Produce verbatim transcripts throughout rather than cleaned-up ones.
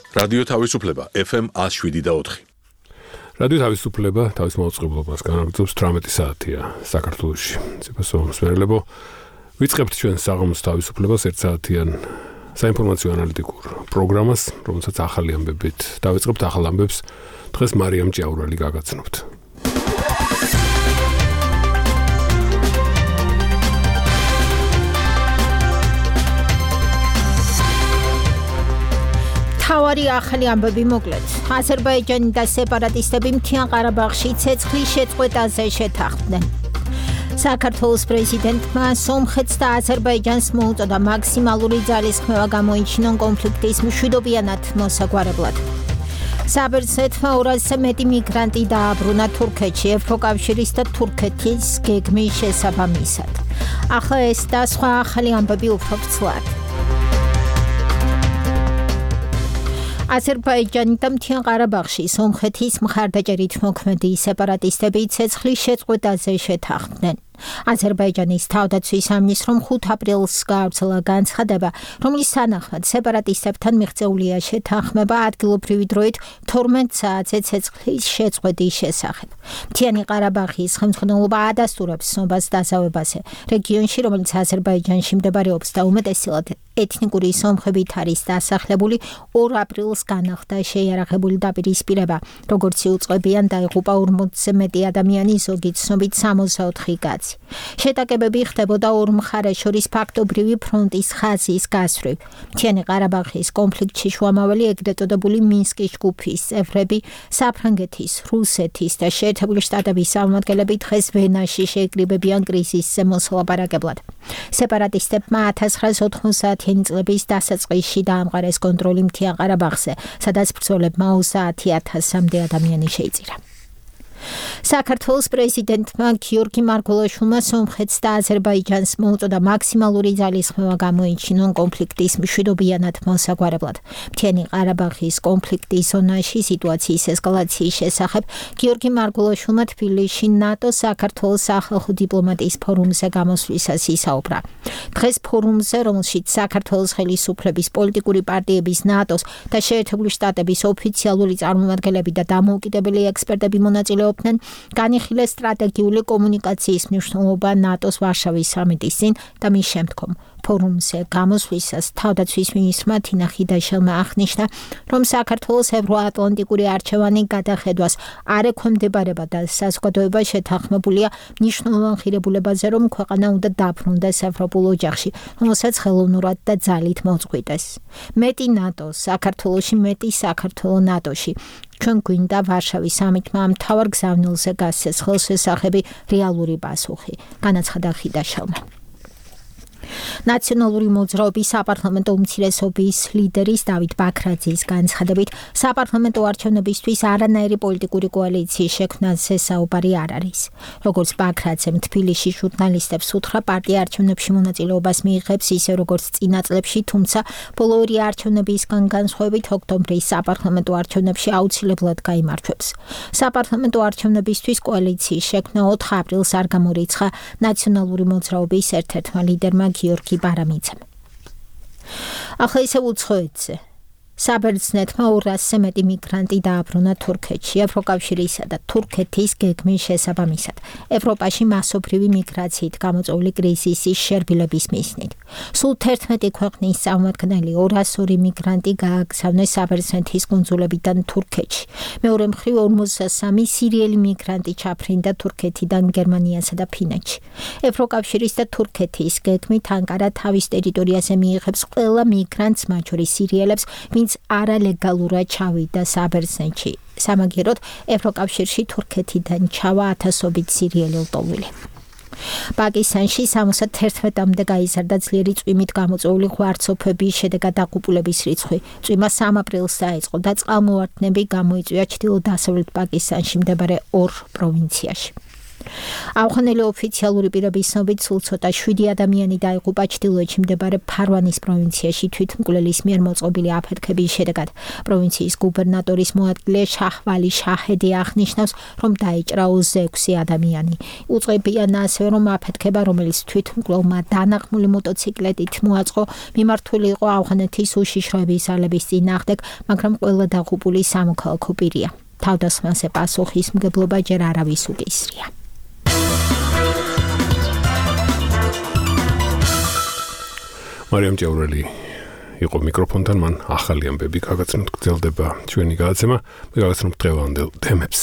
რადიო თავისუფლება F M one oh seven და four. რადიო თავისუფლება თავის მოწყობილობას განაგრძობს თვრამეტი საათია საქართველოში. ციფასო მსმენელებო, ვიწყებთ ჩვენ საღამოს თავისუფლებას ერთ საათიან საინფორმაციო ანალიტიკურ პროგრამას, რომელსაც ახალი ამბებით დავიწყებთ ახალ ამბებს. დღეს მარიამ ჭიაურელი გაგაცნობთ. თავარი ახალი ამბები მოკლედ. აზერბაიჯანი და სეპარატისტები მთიან ყარაბაღში ცეცხლის შეწყვეტაზე შეთანხმდნენ. საქართველოს პრეზიდენტმა სომხეთს და აზერბაიჯანს მოუწოდა მაქსიმალური ძალისხმევა გამოიჩინონ კონფლიქტის მშვიდობიანად მოსაგვარებლად. საბერძნეთმა ორასზე მეტი მიგრანტი დააბრუნა თურქეთში ევროკავშირის და თურქეთის გეგმის შესაბამისად. ახლა ეს და სხვა ახალი ამბები უფრო ფცლად. აზერბაიჯანი და მთიან ყარაბაღში სომხეთის მხარდაჭერით მოქმედი სეპარატისტები ცეცხლის შეწყვეტაზე შეთანხმდნენ. აზერბაიჯანის თავდაცვის სამინისტრომ ხუთ აპრილს გააგრძელა განცხადება, რომლის თანახმად სეპარატისტებთან მიღწეულია შეთანხმება ადგილობრივი დროით თორმეტ საათზე ცეცხლის შეწყვეტის შესახებ. მთიანი ყარაბაღის ხელმძღვანელობა ადასტურებს ცნობას დაზავებაზე რეგიონში, რომელიც აზერბაიჯანში მდებარეობს და უმეტესად ეთნიკური სომხებით არის დასახლებული. ორ აპრილს განახდა შეიარაღებული დაპირისპირება, როგორც იუწყებიან დაიღუპა ორმოცზე მეტი ადამიანი, ზოგი ცნობით სამოცდაოთხი კაცი. შეტაკებები ხდებოდა ორ მხარეს შორის ფაქტობრივი ფრონტის ხაზის გასწვრივ. მთიანი ყარაბაღის კონფლიქტში შუამავალი ეგრეთ წოდებული მინსკის ჯგუფის წევრები, საფრანგეთის, რუსეთის და შეერთებული შტატების წარმომადგენლები დღეს ვენაში შეიკრიბებიან კრიზისზე მოსალაპარაკებლად. სეპარატისტებმა ათას ცხრაას ოთხმოცდაათიანი წლების დასაწყისში დაამყარეს კონტროლი მთიან ყარაბაღზე, სადაც ბრძოლებმა ოცდაათი ათასამდე ადამიანი შეიწირა. საქართველოს პრეზიდენტმა გიორგი მარგველაშვილმა სომხეთს და აზერბაიჯანს მოუწოდა მაქსიმალური ძალისხმევა გამოიჩინონ კონფლიქტის მშვიდობიანად მოსაგვარებლად. მთიანი ყარაბაღის კონფლიქტის ზონაში სიტუაციის ესკალაციის შესახებ გიორგი მარგველაშვილმა თბილისში ნატოს საქართველოს სახალხო დიპლომატიის ფორუმზე გამოსვლისას ისაუბრა. დღეს ფორუმზე, რომელშიც საქართველოს ხელისუფლების პოლიტიკური პარტიების, ნატოს და შეერთებული შტატების ოფიციალური წარმომადგენლები და დამოუკიდებელი ექსპერტები მონაწილეობდნენ, განიხილეს სტრატეგიული კომუნიკაციის მნიშვნელობა ნატოს ვარშავის სამიტის წინ და მის შემდგომ. ფორუმზე გამოსვლისას თავდაცვის მინისტრმა თინა ხიდაშელმა აღნიშნა, რომ საქართველოს ევროატლანტიკური არჩევანი გადახედვას არ ექვემდებარება და საზოგადოება შეთანხმებულია მნიშვნელოვან ღირებულებაზე, რომ ქვეყანა უნდა დაბრუნდეს ევროპულ ოჯახში, რომელსაც ხელოვნურად და ძალით მოწყვიტეს. მეტი ნატო, საქართველოში მეტი საქართველო ნატოში. ჩვენ გვინდა ვარშავის სამიტმა მთავარ გზავნილზე გასცეს ხელშესახები რეალური პასუხი, განაცხადა ხიდაშელმა. ნაციონალური მოძრაობის საპარლამენტო უმცირესობის ლიდერის დავით ბაქრაძის განცხადებით, საპარლამენტო არჩევნებისთვის არანაირი პოლიტიკური კოალიციის შექმნაზე საუბარი არ არის. როგორც ბაქრაძემ თბილისში ჟურნალისტებს უთხრა, პარტია არჩევნებში მონაწილეობას მიიღებს ისე როგორც წინა წლებში, თუმცა ბოლო ორი არჩევნებისგან განსხვავებით ოქტომბრის საპარლამენტო არჩევნებში აუცილებლად გაიმარჯვებს. საპარლამენტო არჩევნებისთვის კოალიციის შექმნა ოთხ აპრილს არ გამორიცხა ნაციონალური მოძრაობის ერთ-ერთმა ლიდერმა გიორგი ბარამიძემ. ახლა ისევ უცხოეთზე. საბერძნეთმა ორასზე მეტი მიგრანტი დააბრუნა თურქეთში ევროკავშირისა და თურქეთის გეგმის შესაბამისად. ევროპაში მასობრივი მიგრაციით გამოწვეული კრიზისის შერბილების მიზნით. სულ თერთმეტი ქვეყნის წარმომადგენელი ორას ორი მიგრანტი გააგზავნეს საბერძნეთის კუნძულებიდან თურქეთში. მეორე მხრივ ორმოცდასამი სირიელი მიგრანტი ჩაფრინდა თურქეთიდან გერმანიასა და ფინეთში. ევროკავშირის და თურქეთის გეგმით ანკარა თავის ტერიტორიაზე მიიღებს ყველა მიგრანტს, მათ შორის სირიელებს, ვინც არალეგალურად ჩავიდა საბერძნეთში. სამაგიეროდ ევროკავშირში თურქეთიდან ჩავა ათასობით სირიელი ლტოლვილი. პაკისტანში სამოცდაათამდე გაიზარდა ძლიერი წვიმით გამოწვეული ღვარცოფების შედეგად დაღუპულების რიცხვი. წვიმა სამ აპრილს დაიწყო და წყალმოვარდნები გამოიწვია ჩრდილო-დასავლეთ პაკისტანში მდებარე ორ პროვინციაში. აუხანელი ოფიციალური პირების ცნობით სულ ცოტა შვიდი ადამიანი დაიღუპა ჩრდილოეთში მდებარე ფარვანის პროვინციაში თვითმკვლელის მიერ მოწყობილი აფეთქების შედეგად. პროვინციის გუბერნატორის მოადგილე შაჰვალი შაჰედი აღნიშნავს, რომ დაიჭრა ოცდაექვსი ადამიანი. უწყებიან ასევე, რომ აფეთქება, რომელიც თვითმკვლელმა დანახმული მოტოციკლეტით მოაწყო, მიმართული იყო ავღანეთის უშიშროების ძალების წინააღმდეგ, მაგრამ ყველა დაღუპული სამოქალაქო პირია. თავდასხმაზე პასუხისმგებლობა ჯერ არავის უკისრია. მარიამ ჭიაურელი იყო მიკროფონთან, მან ახალი ამბები გაგაცნოთ, გრძელდება ჩვენი გადაცემა, მე გაგაცნობ დღევანდელ თემებს.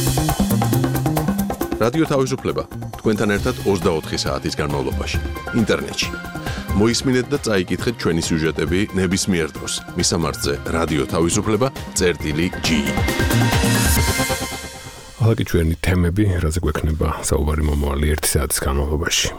რადიო თავისუფლება თქვენთან ერთად ოცდაოთხი საათის განმავლობაში ინტერნეტში. მოისმინეთ და წაიკითხეთ ჩვენი სიუჟეტები ნებისმიერ დროს. მისამართზე რადიო თავისუფლება წერტილი ჯი. ახლა კი ჩვენი თემები, რაზე გვექნება საუბარი მომავალი ერთი საათის განმავლობაში.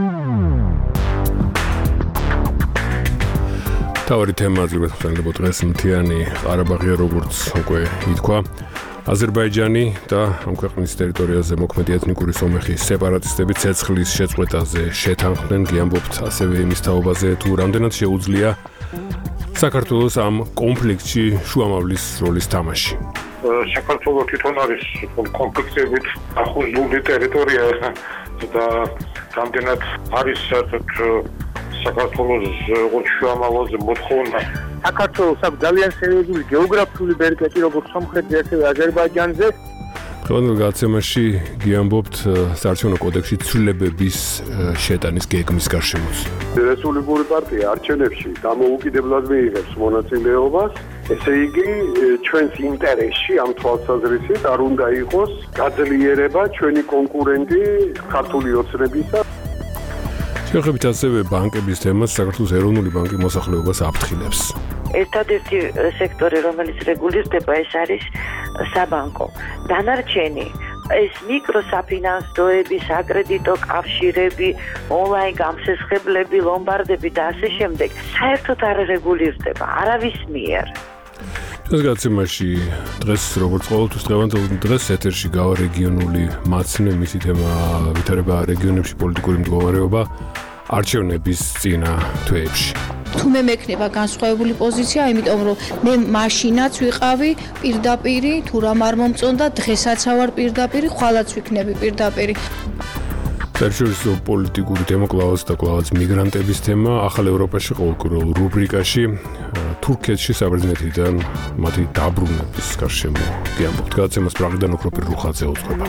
თავი თემა ზოგადად დღეს მთიანი ყარაბაღია, როგორც უკვე ითქვა. აზერბაიჯანი და ამ ქვეყნის ტერიტორიაზე მოქმედი ეთნიკური სომეხის სეპარატისტები ცეცხლის შეწყვეტაზე შეთანხმდნენ, გიამბობთ ასევე იმის თაობაზე, თუ რამდენად შეუძლია საქართველოს ამ კონფლიქტში შუამავლის როლის თამაში. საქართველოს თვითონ არის კონფლიქტებით ახუზული ტერიტორია და რამდენად არის საერთოდ საქართველოს როგორც შუამავლზე მოთხოვნა. საქართველოს აქვს ძალიან სერიოზული გეოგრაფიული ბერკეტი როგორც სომხეთზე, ასევე აზერბაიჯანზე. ხელოვნურ გადაცემაში გიამბობთ საარჩევნო კოდექსში ცვლილებების შეტანის გეგმის გარშემოც. რესპუბლიკური პარტია არჩევნებში დამოუკიდებლად მიიღებს მონაწილეობას, ესე იგი ჩვენს ინტერესში ამ თვალსაზრისით არ უნდა იყოს გაძლიერება ჩვენი კონკურენტი ქართული ოცნებისა. შეხებით ასევე ბანკების თემას საქართველოს ეროვნული ბანკი მოსახლეობას აფრთხილებს. ერთადერთი სექტორი, რომელიც რეგულირდება, ეს არის საბანკო. დანარჩენი ეს მიკროსაფინანსოები, საკრედიტო კავშირები, ონლაინ გამსესხებლები, ლომბარდები და ასე შემდეგ, საერთოდ არ რეგულირდება არავის მიერ. ეს გადაცემაში დღეს როგორც ყოველთვის დღევანდელ დღეს ეთერში გავა რეგიონული მაცნე, მისი თემა ვითარება რეგიონებში პოლიტიკური მდგომარეობა არჩევნების წინა თვეებში. თუ მე მექნება განსხვავებული პოზიცია, იმიტომ რომ მე მაშინაც ვიყავი პირდაპირი, თუ რამ არ მომწონდა, დღესაც ავარ პირდაპირი, ხვალაც ვიქნები პირდაპირი. საერთაშორისო პოლიტიკური თემა კლავაც და კლავაც მიგრანტების თემა ახალ ევროპაში ყოველკვირეულ რუბრიკაში თურქეთში საბერძნეთიდან მათი დაბრუნების გარშემო გიამბობთ. გადაცემას პრაღიდან ოქროპირ რუხაძე უძღვება.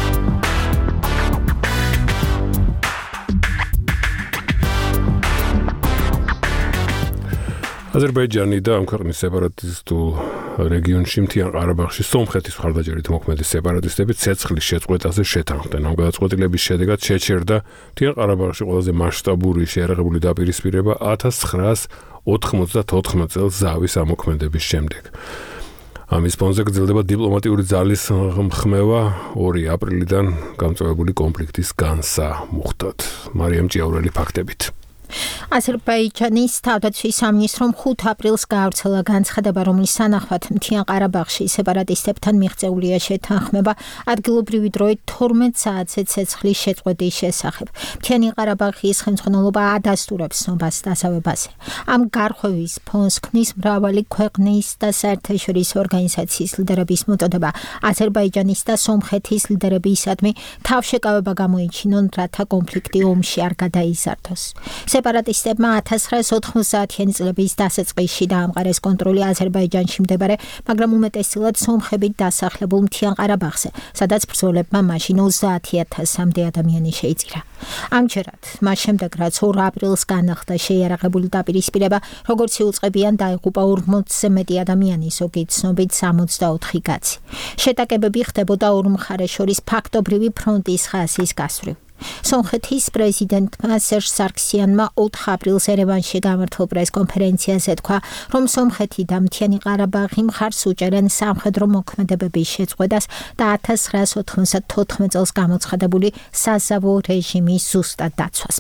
აზერბაიჯანი და ამ ქვეყნის სეპარატისტულ რეგიონში მთიან ყარაბაღში სომხეთის მხარდაჭერით მოქმედი სეპარატისტები ცეცხლის შეწყვეტაზე შეთანხმდნენ. ამ გადაწყვეტილების შედეგად შეჩერდა მთიან ყარაბაღში ყველაზე მასშტაბური შეიარაღებული დაპირისპირება ათას ცხრაას ოთხმოცდათოთხმეტ წელს ზავის ამოქმედების შემდეგ. ამის ფონზე გრძელდება დიპლომატიური ძალის ხმევა ორი აპრილიდან გამწვავებული კონფლიქტის განსამუხტად. მარიამ ჭიაურელი ფაქტებით. აზერბაიჯანის თავდაცვის სამინისტრომ ხუთ აპრილს გაავრცელა განცხადება, რომლის სანახავად მთიან ყარაბაღში სეპარატისტებთან მიღწეულია შეთანხმება ადგილობრივი დროით თორმეტ საათზე ცეცხლის შეწყვეტის შესახებ. მთიანი ყარაბაღის ხელმძღვანელობა ადასტურებს ცნობას დასავებაზე. ამ გარღვევის ფონს ქმნის მრავალი ქვეყნის და საერთაშორისო ორგანიზაციის ლიდერების მოწოდება. აზერბაიჯანის და სომხეთის ლიდერებისადმი თავშეკავება გამოიჩინონ, რათა კონფლიქტი ომში არ გადაიზარდოს. სეპარატისტებმა ათას ცხრაას ოთხმოცდაათიანი წლების დასაწყისში დაამყარეს კონტროლი აზერბაიჯანში მდებარე, მაგრამ უმეტესწილად სომხებით დასახლებულ მთიან ყარაბაღზე, სადაც ბრძოლებმა მაშინ ოცდაათი ათასამდე ადამიანი შეიწირა. ამჯერად, მას შემდეგ, რაც ორ აპრილს განახლდა შეიარაღებული დაპირისპირება, როგორც იუწყებიან, დაიღუპა ორმოცზე მეტი ადამიანი, ზოგი ცნობით სამოცდაოთხი კაცი. შეტაკებები ხდებოდა ორ მხარეს შორის ფაქტობრივი ფრონტის ხაზის გასწვრივ. სომხეთის პრეზიდენტმა სერჟ სარქსიანმა ოთხ აპრილს ერევანში გამართულ პრესკონფერენციაზე თქვა, რომ სომხეთი და მთიანი ყარაბაღი მხარს უჭერენ სამხედრო მოქმედებების შეწყვეტას და ათას ცხრაას ოთხმოცდათოთხმეტ წელს გამოცხადებული საზავო რეჟიმის ზუსტად დაცვას.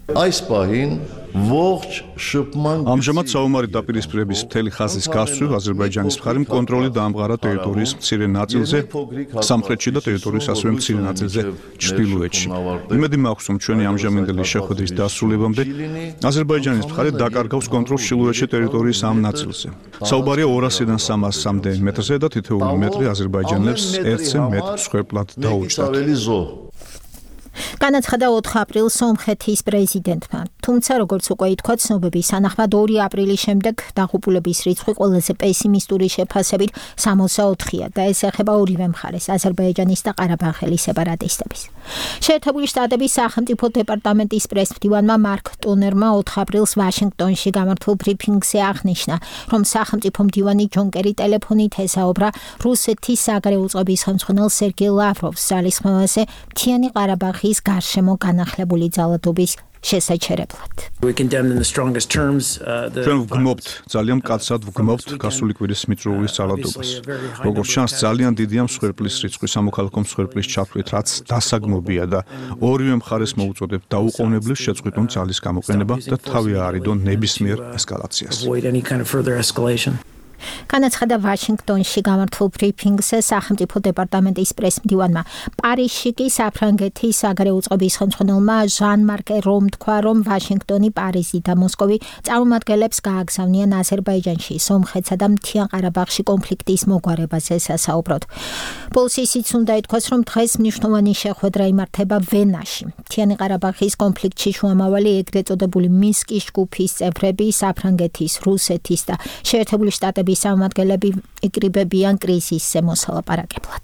Այս պահին ողջ շփման Ամჟამად საომარი დაპირისპირების მთელი ხაზის გასწვრივ აზერბაიჯანის მხარემ კონტროლი დაამყარა ტერიტორიის მცირე ნაწილზე, სამხრეთში და ტერიტორიის ასევე მცირე ნაწილზე ჩრდილოეთში. იმედი მაქვს, რომ ჩვენი ამჟამინდელი შეხვედრის დასრულებამდე აზერბაიჯანის მხარე დაკარგავს კონტროლს ჩრდილოეთში ტერიტორიის ამ ნაწილზე. საუბარია ორასიდან სამასამდე მეტრზე და თითოეული მეტრი აზერბაიჯანელებს ერთზე მეტ მსხვერპლად დაუჯდათ. განაცხადა ოთხ აპრილს სომხეთის პრეზიდენტმა. თუმცა, როგორც უკვე ითქვა, ცნობების თანახმად ორი აპრილის შემდეგ დაღუპულების რიცხვი ყველაზე პესიმისტური შეფასებით სამოცდაოთხია და ეს ეხება ორივე მხარეს, აზერბაიჯანის და ყარაბაღელის სეპარატისტების. შეერთებული შტატების სახელმწიფო დეპარტამენტის პრესმდივანმა მარკ ტუნერმა ოთხ აპრილს ვაშინგტონში გამართულ ბრიფინგზე აღნიშნა, რომ სახელმწიფო მდივანი ჯონ კერი ტელეფონით ესაუბრა რუსეთის საგარეო წყობის ხელმძღვანელ სერგეი ლავროვს ძალისხმევაზე მთიანი ყარაბაღის გარშემო განახლებული ძალადობის შესაჩერებლად. ჩვენ ვგმობთ, ძალიან მკაცრად ვგმობთ გასული კვირის მიწურულის ძალადობას. როგორც ჩანს, ძალიან დიდია მსხვერპლის რიცხვი სამოქალაქო მსხვერპლის ჩათვლით, რაც დასაგმობია და ორივე მხარეს მოუწოდებ დაუყოვნებლივ შეწყვიტონ ძალის გამოყენება და თავი აარიდონ ნებისმიერ ესკალაციას. განაცხადა ვაშინგტონში გამართულ ბრიფინგზე სახელმწიფო დეპარტამენტის პრესმდივანმა. პარიზში კი საფრანგეთის საგარეო წყობის ხელმძღვანელმა ჟან-მარკ ერომ თქვა, რომ ვაშინგტონი, პარიზი და მოსკოვი წარმომადგენლებს გააგზავნიან აზერბაიჯანში, სომხეთსა და მთიან ყარაბაღში კონფლიქტის მოგვარებაზე სასაუბროდ. ბოლოს ისიც უნდა ითქვას, რომ დღეს მნიშვნელოვანი შეხვედრა იმართება ვენაში. მთიანი ყარაბაღის კონფლიქტში შუამავალი ეგრეთ წოდებული მინსკის ჯგუფის წევრები, საფრანგეთის, რუსეთის და შეერთებული შტატების სამმართველები იკრიბებიან კრიზისზე მოსალაპარაკებლად.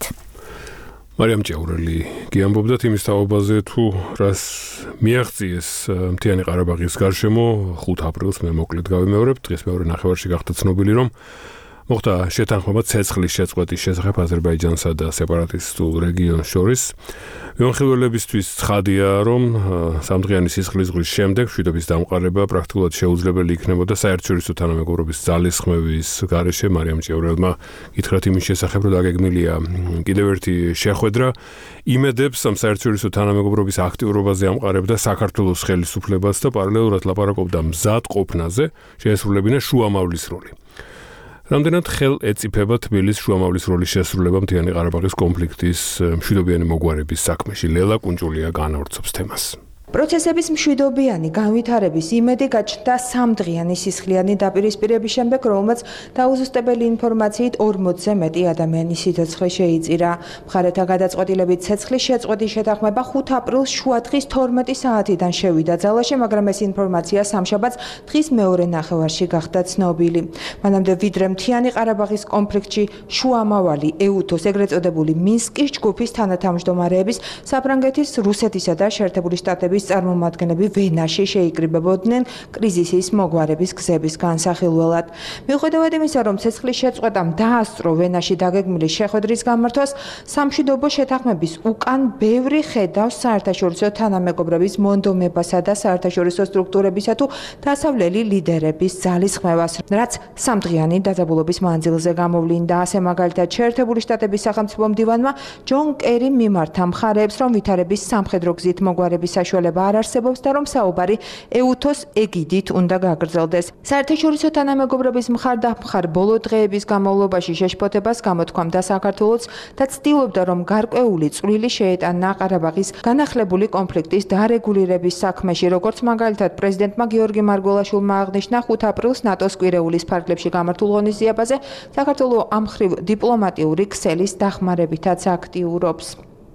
მარიამ ჭეურელი გიამბობდათ იმის თაობაზე, თუ რას მიაღწიეს მთიანი ყარაბაღის გარშემო ხუთ აპრილს მე მოკლედ გავიმეორებ, დღეს მეორე ნახევარში გახდა ცნობილი, რომ მოხდა შეთანხმება ცეცხლის შეწყვეტის შესახებ აზერბაიჯანსა და სეპარატისტულ რეგიონს შორის. მემხილველებისთვის ცხადია, რომ სამდღიანი სისხლის ზღვის შემდეგ მშვიდობის დამყარება პრაქტიკულად შეუძლებელი იქნებოდა საერთაშორისო თანამეგობრობის ძალისხმევის გარეშე. მარიამ ჭეურელმა გითხრათ იმის შესახებ, რომ დაგეგმილია კიდევ ერთი შეხვედრა. იმედებს ამ საერთაშორისო თანამეგობრობის აქტიურობაზე ამყარებდა საქართველოს ხელისუფლებას და პარალელურად ლაპარაკობდა მზად ყოფნაზე, შეესრულებინა შუამავლის როლი. რამდენად ხელ ეწიფება თბილის შუამავლის როლის შესრულება მთიანი ყარაბაღის კონფლიქტის მშვიდობიანი მოგვარების საქმეში? ლელა კუნჭულია განავრცობს თემას. პროცესების მშვიდობიანი განვითარების იმედი გაჩნდა სამდღიანი სისხლიანი დაპირისპირების შემდეგ, რომელმაც დაუზუსტებელი ინფორმაციით ორმოცზე მეტი ადამიანის სიცოცხლე შეიწირა. მხარეთა გადაწყვეტილებით ცეცხლის შეწყვეტის შეთანხმება ხუთ აპრილს შუადღის თორმეტი საათიდან შევიდა ძალაში, მაგრამ ეს ინფორმაცია სამშაბათს დღის მეორე ნახევარში გახდა ცნობილი. მანამდე ვიდრე მთიანი ყარაბაღის კონფლიქტში შუამავალი ეუთოს ეგრეთ წოდებული მინსკის ჯგუფის თანათავმჯდომარეების, საფრანგეთის, რუსეთისა და შეერთებული შტატების წარმომადგენლები ვენაში შეიკრიბებოდნენ კრიზისის მოგვარების გზების განსახილველად. მიუხედავად იმისა, რომ ცეცხლის შეწყვეტამ დაასწრო ვენაში დაგეგმილი შეხვედრის გამართვას, სამშვიდობო შეთანხმების უკან ბევრი ხედავს საერთაშორისო თანამეგობრობის მონდომებასა და საერთაშორისო სტრუქტურებისა თუ დასავლელი ლიდერების ძალისხმევას, რაც სამდღიანი დაძაბულობის მანძილზე გამოვლინდა. ასე მაგალითად, შეერთებული შტატების სახელმწიფო მდივანმა ჯონ კერიმ მიმართა მხარეებს, რომ ვითარების სამხედრო გზით მოგვარების საშუალება არ არსებობს და რომ საუბარი ეუთოს ეგიდით უნდა გაგრძელდეს. საერთაშორისო თანამეგობრობის მხარდამხარ ბოლო დღეების განმავლობაში შეშფოთებას გამოთქვამდა საქართველოც და ცდილობდა, რომ გარკვეული წვლილი შეეტანა ყარაბაღის განახლებული კონფლიქტის დარეგულირების საქმეში, როგორც მაგალითად პრეზიდენტმა გიორგი მარგველაშვილმა აღნიშნა ხუთ აპრილს ნატოს კვირეულის ფარგლებში გამართულ ღონისძიებაზე, საქართველო ამ მხრივ დიპლომატიური ქსელის დახმარებითაც აქტიურობს.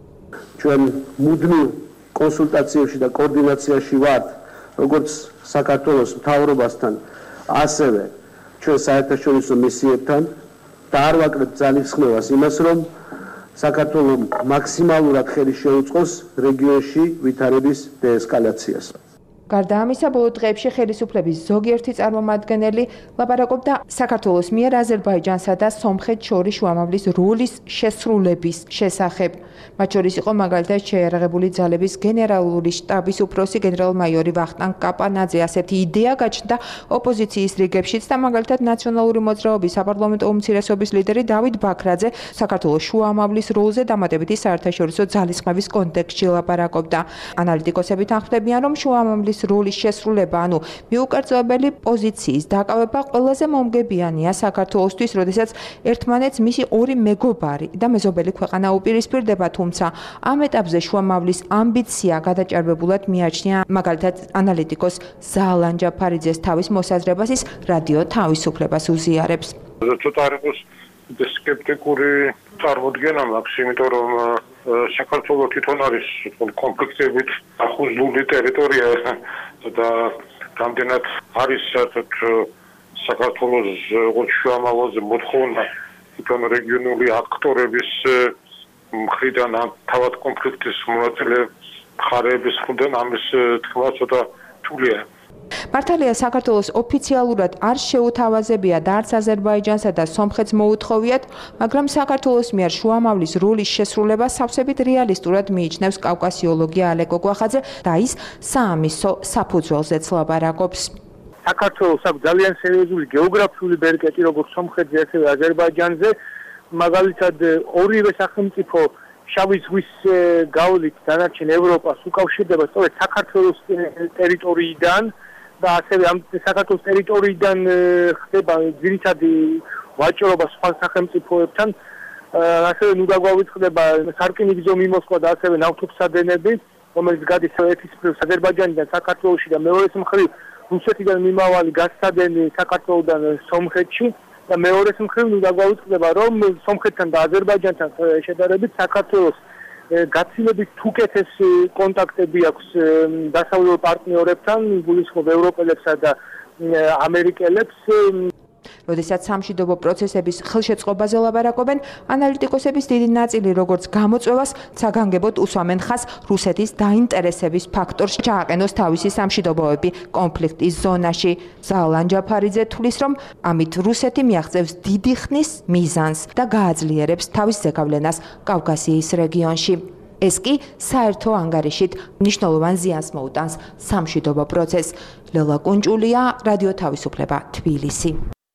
ჩვენ მუდმივ კონსულტაციებში და კოორდინაციაში ვართ, როგორც საქართველოს მთავრობასთან, ასევე ჩვენ საერთაშორისო მისიებთან და არ ვაკლებთ ძალისხმევას იმას, რომ საქართველო მაქსიმალურად ხელი შეუწყოს რეგიონში ვითარების დეესკალაციას. გარდა ამისა, ბოლო დღეებში ხელისუფლების ზოგიერთი წარმომადგენელი ლაპარაკობდა საქართველოს მიერ აზერბაიჯანსა და სომხეთს შორის შუამავლის როლის შესრულების შესახებ. მათ შორის იყო მაგალითად შეიარაღებული ძალების გენერალური შტაბის უფროსი გენერალ-მაიორი ვახტანგ კაპანაძე. ასეთი იდეა გაჩნდა ოპოზიციის რიგებშიც და მაგალითად ნაციონალური მოძრაობის საპარლამენტო უმცირესობის ლიდერი დავით ბაქრაძე საქართველოს შუამავლის როლზე დამატებითი საერთაშორისო ძალისხმევის კონტექსტში ლაპარაკობდა. ანალიტიკოსები თანხმდებიან, რომ შუამავლის როლის შესრულება, ანუ მიუკერწოებელი პოზიციის დაკავება ყველაზე მომგებიანია საქართველოსთვის, როდესაც ერთმანეთს მისი ორი მეგობარი და მეზობელი ქვეყანა უპირისპირდება, თუმცა ამ ეტაპზე შუამავლის ამბიცია გადაჭარბებულად მიაჩნია მაგალითად ანალიტიკოს ზაალან ჯაფარიძეს თავის მოსაზრებას ის რადიო თავისუფლებას უზიარებს. ცოტა არ იყოს სკეპტიკური წარმოდგენა მაქვს, იმიტომ რომ საქართველოს თვითონ არის კონფლიქტებით ახუზული ტერიტორია და რამდენად არის საერთოდ საქართველოს შუამავლაზე მოთხოვნა თვითონ რეგიონული აქტორების მხრიდან თავად კონფლიქტის მონაწილე მხარეების მხრიდან ამის თქმა ცოტა რთულია. მართალია საქართველოს ოფიციალურად არ შეუთავაზებია და არც აზერბაიჯანსა და სომხეთს მოუთხოვიათ, მაგრამ საქართველოს მიერ შუამავლის როლის შესრულება სავსებით რეალისტურად მიიჩნევს კავკასიოლოგი ალეკო გვახაძე და ის საამისო საფუძველზეც ლაპარაკობს. საქართველოს აქვს ძალიან სერიოზული გეოგრაფიული ბერკეტი როგორც სომხეთზე, ასევე აზერბაიჯანზე, მაგალითად ორივე სახელმწიფო შავი ზღვის გავლით დანარჩენ ევროპას უკავშირდება სწორედ საქართველოს ტერიტორიიდან და ასევე ამ საქართველოს ტერიტორიიდან ხდება ძირითადი ვაჭრობა სხვა სახელმწიფოებთან, ასევე ნუ დაგვავიწყდება სარკინიგზო მიმოსვლა და ასევე ნავთობსადენები, რომელიც გადის ერთის მხრივ აზერბაიჯანიდან საქართველოში და მეორეს მხრივ რუსეთიდან მიმავალი გაზსადენი საქართველოდან სომხეთში და მეორეს მხრივ ნუ დაგვავიწყდება რომ სომხეთთან და აზერბაიჯანთან შედარებით საქართველოს გაცილებით უკეთესი კონტაქტები აქვს დასავლურ პარტნიორებთან, გულისხმობ ევროპელებსა და ამერიკელებს. როდესაც სამშვიდობო პროცესების ხელშეწყობაზე ლაპარაკობენ, ანალიტიკოსების დიდი ნაწილი როგორც გამოწვევას საგანგებოდ უსვამენ ხაზს რუსეთის დაინტერესების ფაქტორს ჩააყენოს თავისი სამშვიდობოები კონფლიქტის ზონაში. ზაალან ჯაფარიძე თვლის, რომ ამით რუსეთი მიაღწევს დიდი ხნის მიზანს და გააძლიერებს თავის ზეგავლენას კავკასიის რეგიონში. ეს კი საერთო ანგარიშით მნიშვნელოვან ზიანს მოუტანს სამშვიდობო პროცესს. ლელა კუნჭულია, რადიო თავისუფლება, თბილისი.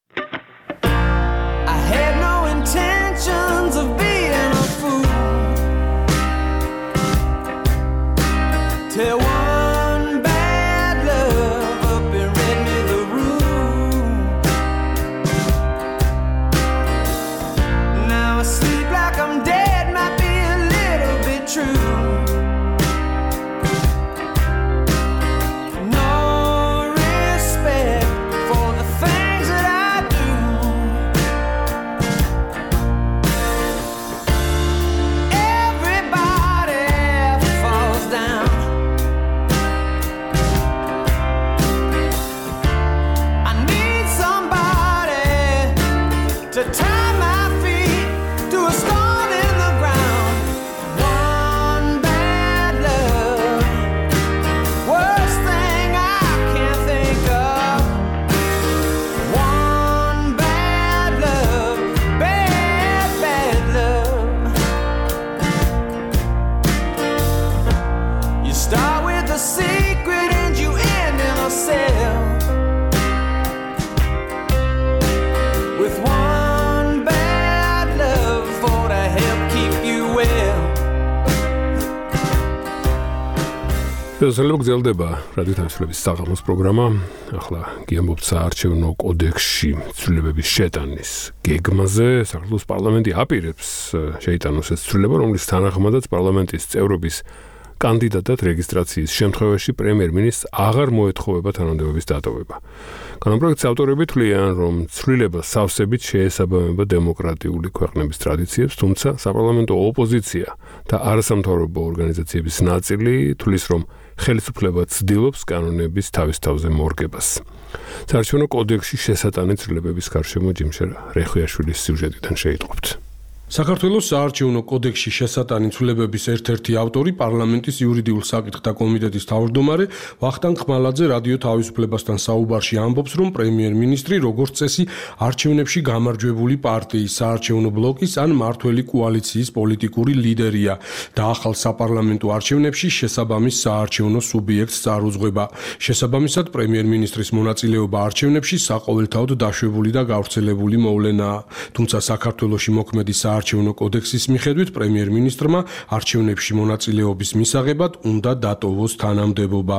Till one bad love up and read me the room. Now I sleep like I'm dead, might be a little bit true. No respect for the things that I do. Everybody falls down. To tie my feet to a stone in the ground. One bad love, worst thing I can think of. One bad love, bad, bad love. You start with a secret and you end in a cell. With one შეიძლება გრძელდება რადიო თავისუფლების საღამოს პროგრამა. ახლა გიამბობთ საარჩევნო კოდექსში ცვლილებების შეტანის გეგმაზე. საქართველოს პარლამენტი აპირებს შეიტანოს ეს ცვლილება, რომლის თანახმადაც პარლამენტის წევრობის კანდიდატად რეგისტრაციის შემთხვევაში პრემიერ-მინისტრს აღარ მოეთხოვება თანამდებობის დატოვება. კანონპროექტის ავტორები თვლიან, რომ ცვლილება სავსებით შეესაბამება დემოკრატიული ქვეყნების ტრადიციებს, თუმცა საპარლამენტო ოპოზიცია და არასამთავრობო ორგანიზაციების ნაწილი თვლის, რომ ხელისუფლება ცდილობს კანონების თავის თავზე მორგებას. საარჩევნო კოდექსში შესატანი ცვლილებების გარშემო ჯიმშერ რეხვიაშვილის სიუჟეტიდან შეიტყობთ. საქართველოს საარჩევნო კოდექსში შესატანი ცვლილებების ერთ-ერთი ავტორი პარლამენტის იურიდიულ საკითხთა კომიტეტის თავმჯდომარე ვახტანგ ხმალაძე რადიო თავისუფლებასთან საუბარში ამბობს, რომ პრემიერ-მინისტრი როგორც წესი არჩევნებში გამარჯვებული პარტიის საარჩევნო ბლოკის ან მართველი კოალიციის პოლიტიკური ლიდერია და ახალ საპარლამენტო არჩევნებში შესაბამის საარჩევნო სუბიექტს წარუძღვება. შესაბამისად პრემიერ-მინისტრის მონაწილეობა არჩევნებში საყოველთაოდ დაშვებული და გავრცელებული მოვლენაა. თუმცა საქართველოში მოქმედი საარჩევნო კოდექსის მიხედვით პრემიერ-მინისტრმა არჩევნებში მონაწილეობის მისაღებად უნდა დატოვოს თანამდებობა. გული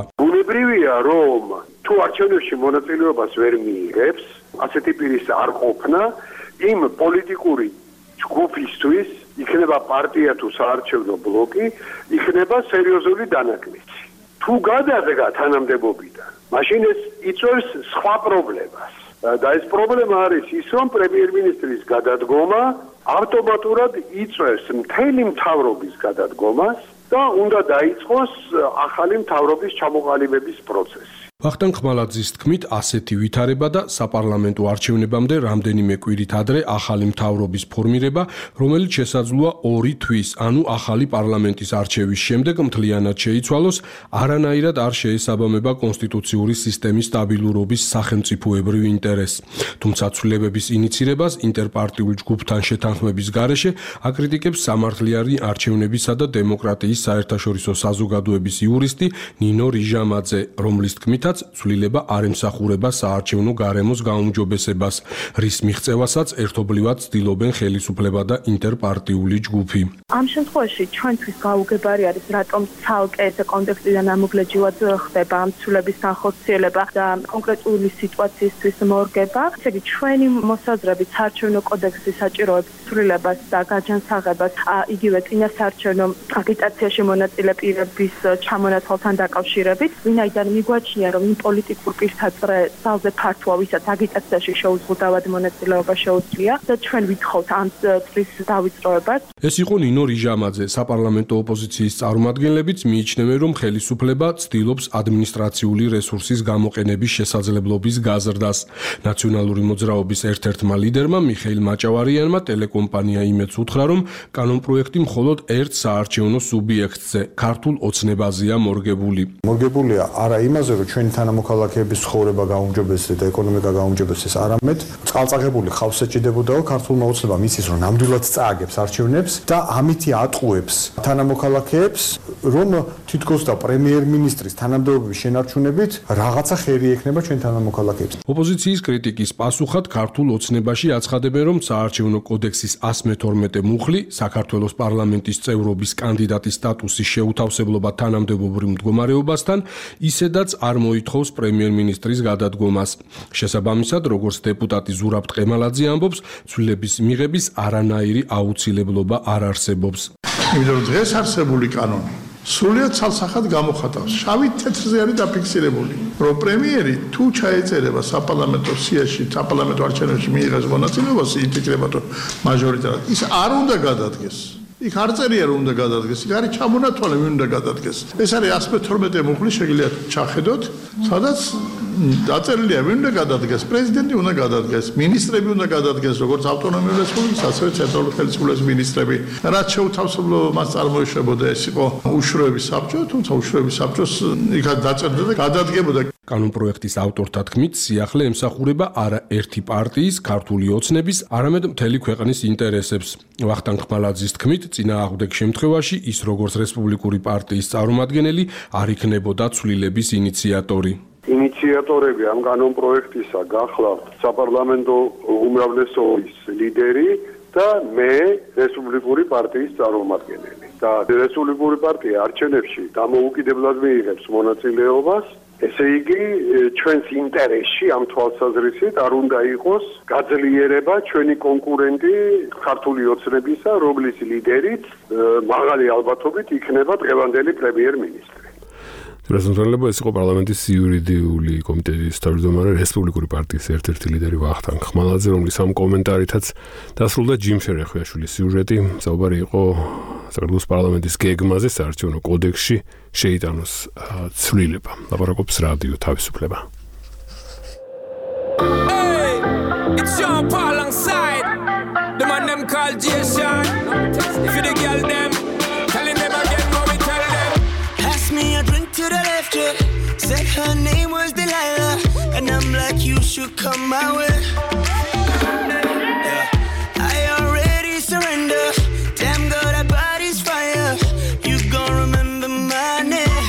ჩვეულებრივია, რომ თუ არჩევნებში მონაწილეობას ვერ მიიღებს, ასეთი პირის არ ყოფნა იმ პოლიტიკური ჯგუფისთვის, იქნება პარტია თუ საარჩევნო ბლოკი, იქნება სერიოზული დანაკლისი. თუ გადადგა თანამდებობიდან, მაშინ ეს იწვევს სხვა პრობლემას. და ეს პრობლემა არის ის, რომ პრემიერ-მინისტრის გადადგომა ავტომატურად იწვევს მთელი მთავრობის გადადგომას და უნდა დაიწყოს ახალი მთავრობის ჩამოყალიბების პროცესი. ვახტანგ ხმალაძის თქმით, ასეთი ვითარება და საპარლამენტო არჩევნებამდე რამდენიმე კვირით ადრე ახალი მთავრობის ფორმირება, რომელიც შესაძლოა ორი თვის, ანუ ახალი პარლამენტის არჩევის შემდეგ მთლიანად შეიცვალოს, არანაირად არ შეესაბამება კონსტიტუციური სისტემის სტაბილურობის სახელმწიფოებრივ ინტერესს. თუმცა ცვლილებების ინიცირებას ინტერპარტიულ ჯგუფთან შეთანხმების გარეშე აკრიტიკებს სამართლიანი არჩევნებისა და დემოკრატიის საერთაშორისო საზოგადოების იურისტი ნინო რიჟამაძე, რომლის თქმით ცვლილება არ ემსახურება საარჩევნო გარემოს გაუმჯობესებას, რის მიღწევასაც ერთობლივად ცდილობენ ხელისუფლება და ინტერპარტიული ჯგუფი. ამ შემთხვევაში ჩვენთვის გაუგებარი არის, რატომ ცალკე ეს კონტექსტიდან ამოგლეჯილად ხდება ამ ცვლილების განხორციელება და კონკრეტული სიტუაციისთვის მორგება. ესე იგი, ჩვენი მოსაზრებით საარჩევნო კოდექსი საჭიროებს ცვლილებას და გაჯანსაღებას, იგივე წინასაარჩევნო აგიტაციაში მონაწილე პირების ჩამონაცვალთან დაკავშირებით, ვინაიდან მიგვაჩნია, რომ იმ პოლიტიკურ პირთა ძალზე ფართოა, ვისაც აგიტაციაში შეუძლუდავად მონაწილეობა შეუძლია და ჩვენ ვითხოვთ ამ წრის დავიწყებას. ეს იყო ნინო რიჟამაძე, საპარლამენტო ოპოზიციის წარმომადგენლებიც მიიჩნევენ, რომ ხელისუფლება ცდილობს ადმინისტრაციული რესურსის გამოყენების შესაძლებლობის გაზრდას. ნაციონალური მოძრაობის ერთ-ერთმა ლიდერმა მიხეილ მაჭავარიანმა ტელეკომპანია იმედს უთხრა, რომ კანონპროექტი მხოლოდ ერთ საარჩევნო სუბიექტზე, ქართულ ოცნებაზეა მორგებული. მორგებულია არა იმაზე, რომ ჩვენი თანამოქალაქეების ცხოვრება გაუმჯობესდეს და ეკონომიკა გაუმჯობესდეს, არამედ წყალწაღებული ხავს ეჭიდებოდაო ქართულმა ოცნებამ იცის, რომ ნამდვილად წააგებს არჩევნებს და ამითი ატყუებს თანამოქალაქეებს, რომ თითქოს და პრემიერ-მინისტრის თანამდებობის შენარჩუნებით რაღაცა ხერი ექნება ჩვენ თანამოქალაქეებს. ოპოზიციის კრიტიკის პასუხად ქართულ ოცნებაში აცხადებენ, რომ საარჩევნო კოდექსის εκατს მეთორმეტე მუხლი საქართველოს პარლამენტის წევრობის კანდიდატის სტატუსის შეუთავსებლობა თანამდებობრივ მდგომარეობასთან ისედაც არ მოითხოვს პრემიერ-მინისტრის გადადგომას. შესაბამისად, როგორც დეპუტატი ზურაბ ტყემალაძე ამბობს, ცვლილების მიღების არანაირი აუცილებლობა არ არსებობს. იმიტომ რომ დღეს არსებული კანონი სრულიად ცალსახად გამოხატავს. შავი თეთრზე არის დაფიქსირებული, რომ პრემიერი თუ ჩაეწერება საპარლამენტო სიაში, საპარლამენტო არჩევნებში მიიღებს მონაწილეობას, იფიქრება თუ მაჟორიტარად, ის არ უნდა გადადგეს. იქ არ წერია რომ უნდა გადადგეს, იქ არის ჩამონათვალე ვინ უნდა გადადგეს. ეს არის εκατს მეთორმეტე მუხლი, შეგიძლიათ ჩახედოთ, სადაც დაწერილია ვინ უნდა გადადგეს, პრეზიდენტი უნდა გადადგეს, მინისტრები უნდა გადადგეს, როგორც ავტონომიური რესპუბლიკის, ასევე ცენტრალური ხელისუფლების მინისტრები. რაც შეუთავსებლობა მას წარმოეშვებოდა, ეს იყო უშუალოების საბჭო, თუმცა უშუალოების საბჭოს იქაც დაწერდა და გადადგებოდა. კანონპროექტის ავტორთა თქმით, სიახლე ემსახურება არა ერთი პარტიის, ქართული ოცნების, არამედ მთელი ქვეყნის ინტერესებს. ვახტანგ ხმალაძის თქმით, წინააღმდეგ შემთხვევაში ის როგორც რესპუბლიკური პარტიის წარმომადგენელი არ იქნებოდა ცვლილების ინიციატორი. ინიციატორები ამ კანონპროექტისა გახლავთ საპარლამენტო უმრავლესობის ლიდერი და მე რესპუბლიკური პარტიის წარმომადგენელი. და რესპუბლიკური პარტია არჩევნებში დამოუკიდებლად მიიღებს მონაწილეობას. ესე იგი, ჩვენს ინტერესში ამ თვალსაზრისით არ უნდა იყოს გაძლიერება ჩვენი კონკურენტი ქართული ოცნებისა, რომლის ლიდერიც მაღალი ალბათობით იქნება დღევანდელი პრემიერ-მინისტრი. რესპუბლიკელება ეს იყო პარლამენტის იურიდიული კომიტეტის თავმჯდომარე რესპუბლიკური პარტიის ერთ-ერთი ლიდერი ვახტანგ ხმალაძე, რომლის ამ კომენტარითაც დასრულდა ჯიმ შერეხვიაშვილის სიუჟეტი. საუბარი იყო საქართველოს პარლამენტის გეგმაზე საარჩევნო კოდექსში შეიტანოს ცვლილება. ლაპარაკობს რადიო თავისუფლება. Hey, it's Sean Paul alongside the man them called Jason. If you the girl them, telling them again what we tell them. Pass me a drink to the left, yeah. Said her name was Delilah, and I'm like, you should come my way. Yeah. I already surrender. Damn girl, that body's fire. You gon' remember my name.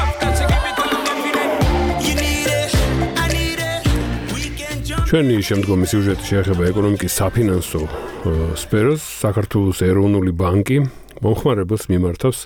You need it, I need it. We can jump. ჩვენი შემდგომი სიუჟეტი შეეხება ეკონომიკის საფინანსო სფეროს. საქართველოს ეროვნული ბანკი მომხმარებელს მიმართავს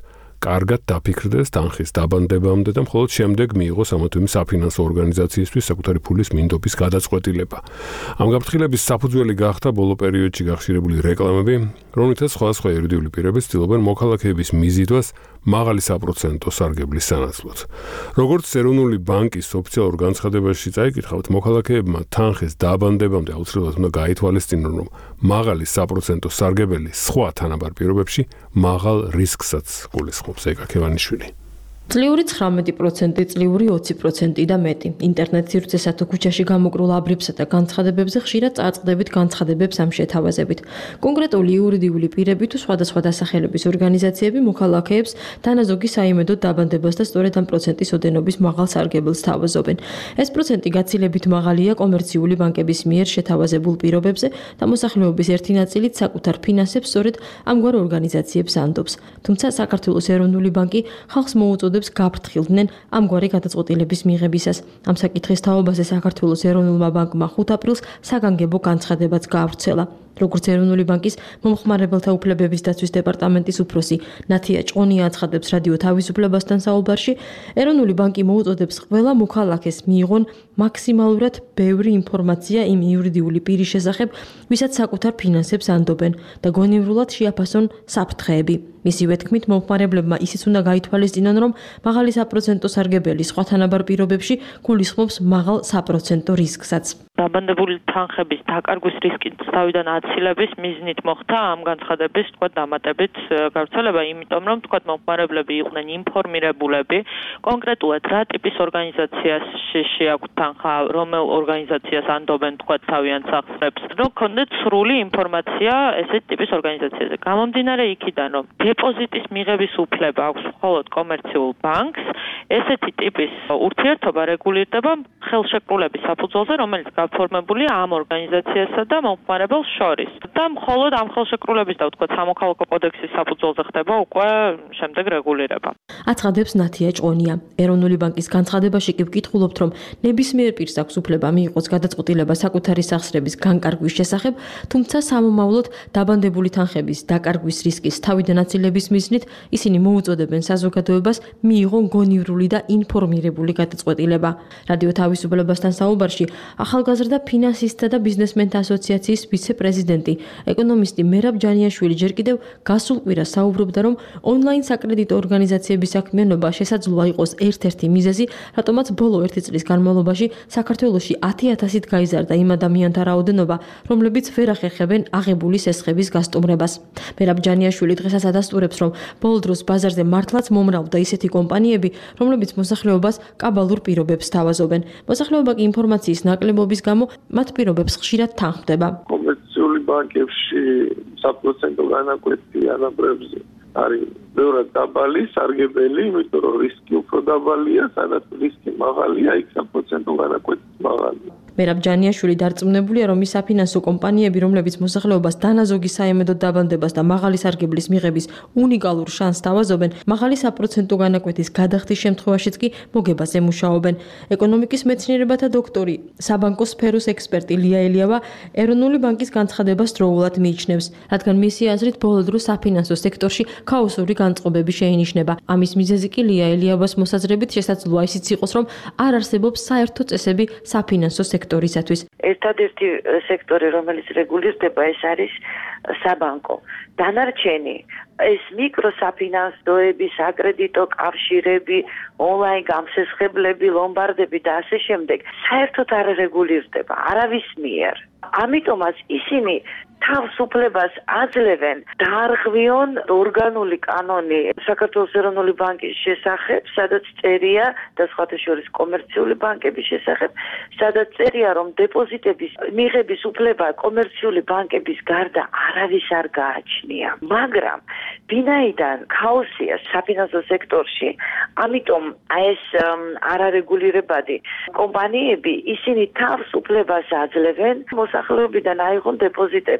კარგად დაფიქრდეს თანხის დაბანდებამდე და მხოლოდ შემდეგ მიიღოს ამა თუ იმ საფინანსო ორგანიზაციისთვის საკუთარი ფულის მინდობის გადაწყვეტილება. Ამ გაფრთხილების საფუძველი გახდა ბოლო პერიოდში გახშირებული რეკლამები, რომლითაც სხვადასხვა იურიდიული პირები ცდილობენ მოქალაქეების მიზიდვას მაღალი საპროცენტო სარგებლის სანაცვლოდ. Როგორც ეროვნული ბანკის ოფიციალურ განცხადებაში წაიკითხავთ, მოქალაქეებმა თანხის დაბანდებამდე აუცილებლად უნდა გაითვალისწინონ, რომ მაღალი საპროცენტო სარგებელი სხვა თანაბარ პირობებში მაღალ რისკსაც გულისხმობს. ეკა ქევანიშვილი. წლიური ცხრამეტი პროცენტი, წლიური ოცი პროცენტი და მეტი. ინტერნეტ სივრცესა თუ ქუჩაში გამოკრულ აბრებსა და განცხადებებზე ხშირად წაწყდებით განცხადებებს ამ შეთავაზებით. კონკრეტული იურიდიული პირები თუ სხვადასხვა დასახელების ორგანიზაციები მოქალაქეებს თანაზოგი საიმედოდ დაბანდებას და სწორედ ამ პროცენტის ოდენობის მაღალ სარგებელს თავაზობენ. ეს პროცენტი გაცილებით მაღალია კომერციული ბანკების მიერ შეთავაზებულ პირობებზე და მოსახლეობის ერთი ნაწილით საკუთარ ფინანსებს სწორედ ამგვარ ორგანიზაციებს ანდობს. თუმცა საქართველოს ეროვნული ბანკი ხალხს მოუწოდებს გაფრთხილდნენ ამგვარი გადაწყვეტილების მიღებისას. ამ საკითხის თაობაზე საქართველოს ეროვნულმა ბანკმა ხუთ აპრილს საგანგებო განცხადებაც გაავრცელა. როგორც ეროვნული ბანკის მომხმარებელთა უფლებების დაცვის დეპარტამენტის უფროსი ნათია ჭყონია აცხადებს რადიო თავისუფლებასთან საუბარში, ეროვნული ბანკი მოუწოდებს ყველა მოქალაქეს მიიღონ მაქსიმალურად ბევრი ინფორმაცია იმ იურიდიული პირის შესახებ, ვისაც საკუთარ ფინანსებს ანდობენ და გონივრულად შეაფასონ საფრთხეები. მისივე თქმით, მომხმარებლებმა ისიც უნდა გაითვალისწინონ, რომ მაღალი საპროცენტო სარგებელი სხვა თანაბარ პირობებში გულისხმობს მაღალ საპროცენტო რისკსაც. დაბანდებული თანხების დაკარგვის რისკის თავიდან აცილების მიზნით მოხდა ამ განცხადების თქვა დამატებით გავრცელება, იმიტომ რომ თქვა მომხმარებლები იყვნენ ინფორმირებულები კონკრეტულად რა ტიპის ორგანიზაციას შეაქვთ თანხა, რომელ ორგანიზაციას ანდობენ თქვა თავიანთ სახსრებს, რომ ქონდეთ სრული ინფორმაცია ესეთ ტიპის ორგანიზაციაზე. გამომდინარე იქიდან, რომ დეპოზიტის მიღების უფლება აქვს მხოლოდ კომერციულ ბანკს, ესეთი ტიპის ურთიერთობა რეგულირდება ხელშეკრულების საფუძველზე, რომელიც გაფორმებულია ამ ორგანიზაციასა და მომხმარებელს შორის. და მხოლოდ ამ ხელშეკრულების და ვთქვათ სამოქალაქო კოდექსის საფუძველზე ხდება უკვე შემდეგ რეგულირება. აცხადებს ნათია ჭყონია. ეროვნული ბანკის განცხადებაში კი ვკითხულობთ, რომ ნებისმიერ პირს აქვს უფლება მიიღოს გადაწყვეტილება საკუთარი სახსრების განკარგვის შესახებ, თუმცა სამომავლოდ დაბანდებული თანხების დაკარგვის რისკის თავიდან აცილების მიზნით ისინი მოუწოდებენ საზოგადოებას მიიღონ გონივრული და ინფორმირებული გადაწყვეტილება. რადიო თავისუფლებასთან საუბარში ახალგაზრდა ფინანსისტთა და ბიზნესმენთა ასოციაციის ვიცე-პრეზიდენტი, ეკონომისტი მერაბ ჯანიაშვილი ჯერ კიდევ გასულ კვირას საუბრობდა, რომ ონლაინ საკრედიტო ორგანიზაციების საქმიანობა შესაძლოა იყოს ერთ-ერთი მიზეზი, რატომაც ბოლო ერთი წლის განმავლობაში საქართველოში ათი ათასით გაიზარდა იმ ადამიანთა რაოდენობა, რომლებიც ვერ ახერხებენ აღებული სესხების გასტუმრებას. მერაბ ჯანიაშვილი დღესაც ადასტურებს, რომ ბოლო დროს ბაზარზე მართლაც მომრავლდა ისეთი კომპანიები, რომლებიც მოსახლეობას კაბალურ პირობებს თავაზობენ. მოსახლეობა კი ინფორმაციის ნაკლებობის გამო მათ პირობებს ხშირად თანხმდება. კომერციული ბანკებში საპროცენტო განაკვეთი ანაბრებზე არის ბევრად დაბალი სარგებელი, იმიტომ რომ რისკი უფრო დაბალია, სადაც რისკი მაღალია, იქ საპროცენტო განაკვეთი მაღალია. მერაბ ჯანიაშვილი დარწმუნებულია, რომ ის საფინანსო კომპანიები, რომლებიც მოსახლეობას დანაზოგი საიმედოდ დაბანდებას და მაღალი სარგებლის მიღების უნიკალურ შანსს თავაზობენ, მაღალი საპროცენტო განაკვეთის გადახდის შემთხვევაშიც კი მოგებაზე მუშაობენ. ეკონომიკის მეცნიერებათა დოქტორი, საბანკო სფეროს ექსპერტი ლია ელიავა ეროვნული ბანკის განცხადებას დროულად მიიჩნევს, რადგან მისი აზრით ბოლო დროს საფინანსო სექტორში ქაოსური განწყობები შეინიშნება. ამის მიზეზი კი ლია ელიავას მოსაზრებით შესაძლოა ისიც იყოს, რომ არ არსებობს საერთო წესები საფინანსო სექტორისათვის. ერთადერთი სექტორი, რომელიც რეგულირდება, ეს არის საბანკო. დანარჩენი ეს მიკროსაფინანსოები, საკრედიტო კავშირები, ონლაინ გამსესხებლები, ლომბარდები და ასე შემდეგ, საერთოდ არ რეგულირდება არავის მიერ. ამიტომაც ისინი თავს უფლებას აძლევენ დაარღვიონ ორგანული კანონი საქართველოს ეროვნული ბანკის შესახებ, სადაც წერია და სხვათა შორის კომერციული ბანკების შესახებ, სადაც წერია, რომ დეპოზიტების მიღების უფლება კომერციული ბანკების გარდა არავის არ გააჩნია. მაგრამ ვინაიდან ქაოსია საფინანსო სექტორში, ამიტომ ეს არარეგულირებადი კომპანიები ისინი თავს უფლებას აძლევენ მოსახლეობიდან აიღონ დეპოზიტები.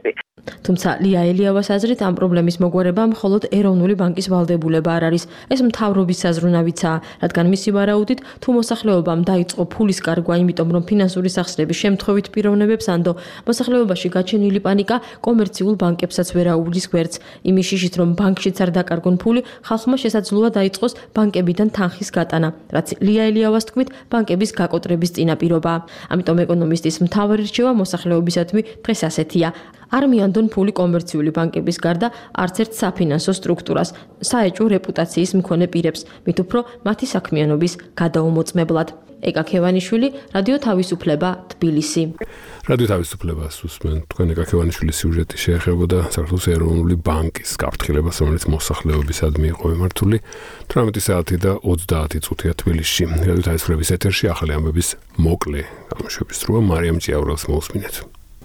თუმცა ლია ელიავას აზრით ამ პრობლემის მოგვარება მხოლოდ ეროვნული ბანკის ვალდებულება არ არის. ეს მთავრობის საზრუნავიცაა, რადგან მისი ვარაუდით, თუ მოსახლეობამ დაიწყო ფულის კარგვა, იმიტომ რომ ფინანსური სახსრების შემთხვევით პიროვნებებს ანდო მოსახლეობაში გაჩენილი პანიკა კომერციულ ბანკებსაც ვერ აუვლის გვერდს. იმის შიშით, რომ ბანკშიც არ დაკარგონ ფული, ხალხმა შესაძლოა დაიწყოს ბანკებიდან თანხის გატანა, რაც ლია ელიავას თქმით, ბანკების გაკოტრების წინაპირობაა. ამიტომ ეკონომისტის მთავარი რჩევა მოსახლეობისადმი დღეს ასეთია. არ მიანდონ ფული კომერციული ბანკების გარდა არც ერთ საფინანსო სტრუქტურას, საეჭვო რეპუტაციის მქონე პირებს, მით უფრო მათი საქმიანობის გადაუმოწმებლად. ეკა ქევანიშვილი, რადიო თავისუფლება, თბილისი. რადიო თავისუფლებას უსმენ. თქვენ ეკა ქევანიშვილის სიუჟეტი შეეხებოდა საქართველოს ეროვნული ბანკის გაფრთხილებას, რომელიც მოსახლეობისადმი იყო მიმართული. თვრამეტი საათი და ოცდაათი წუთია თბილისში. რადიო თავისუფლების ეთერში ახალი ამბების მოკლე გამოშვების დროა. მარიამ ჭიაურელს მოусმინეთ.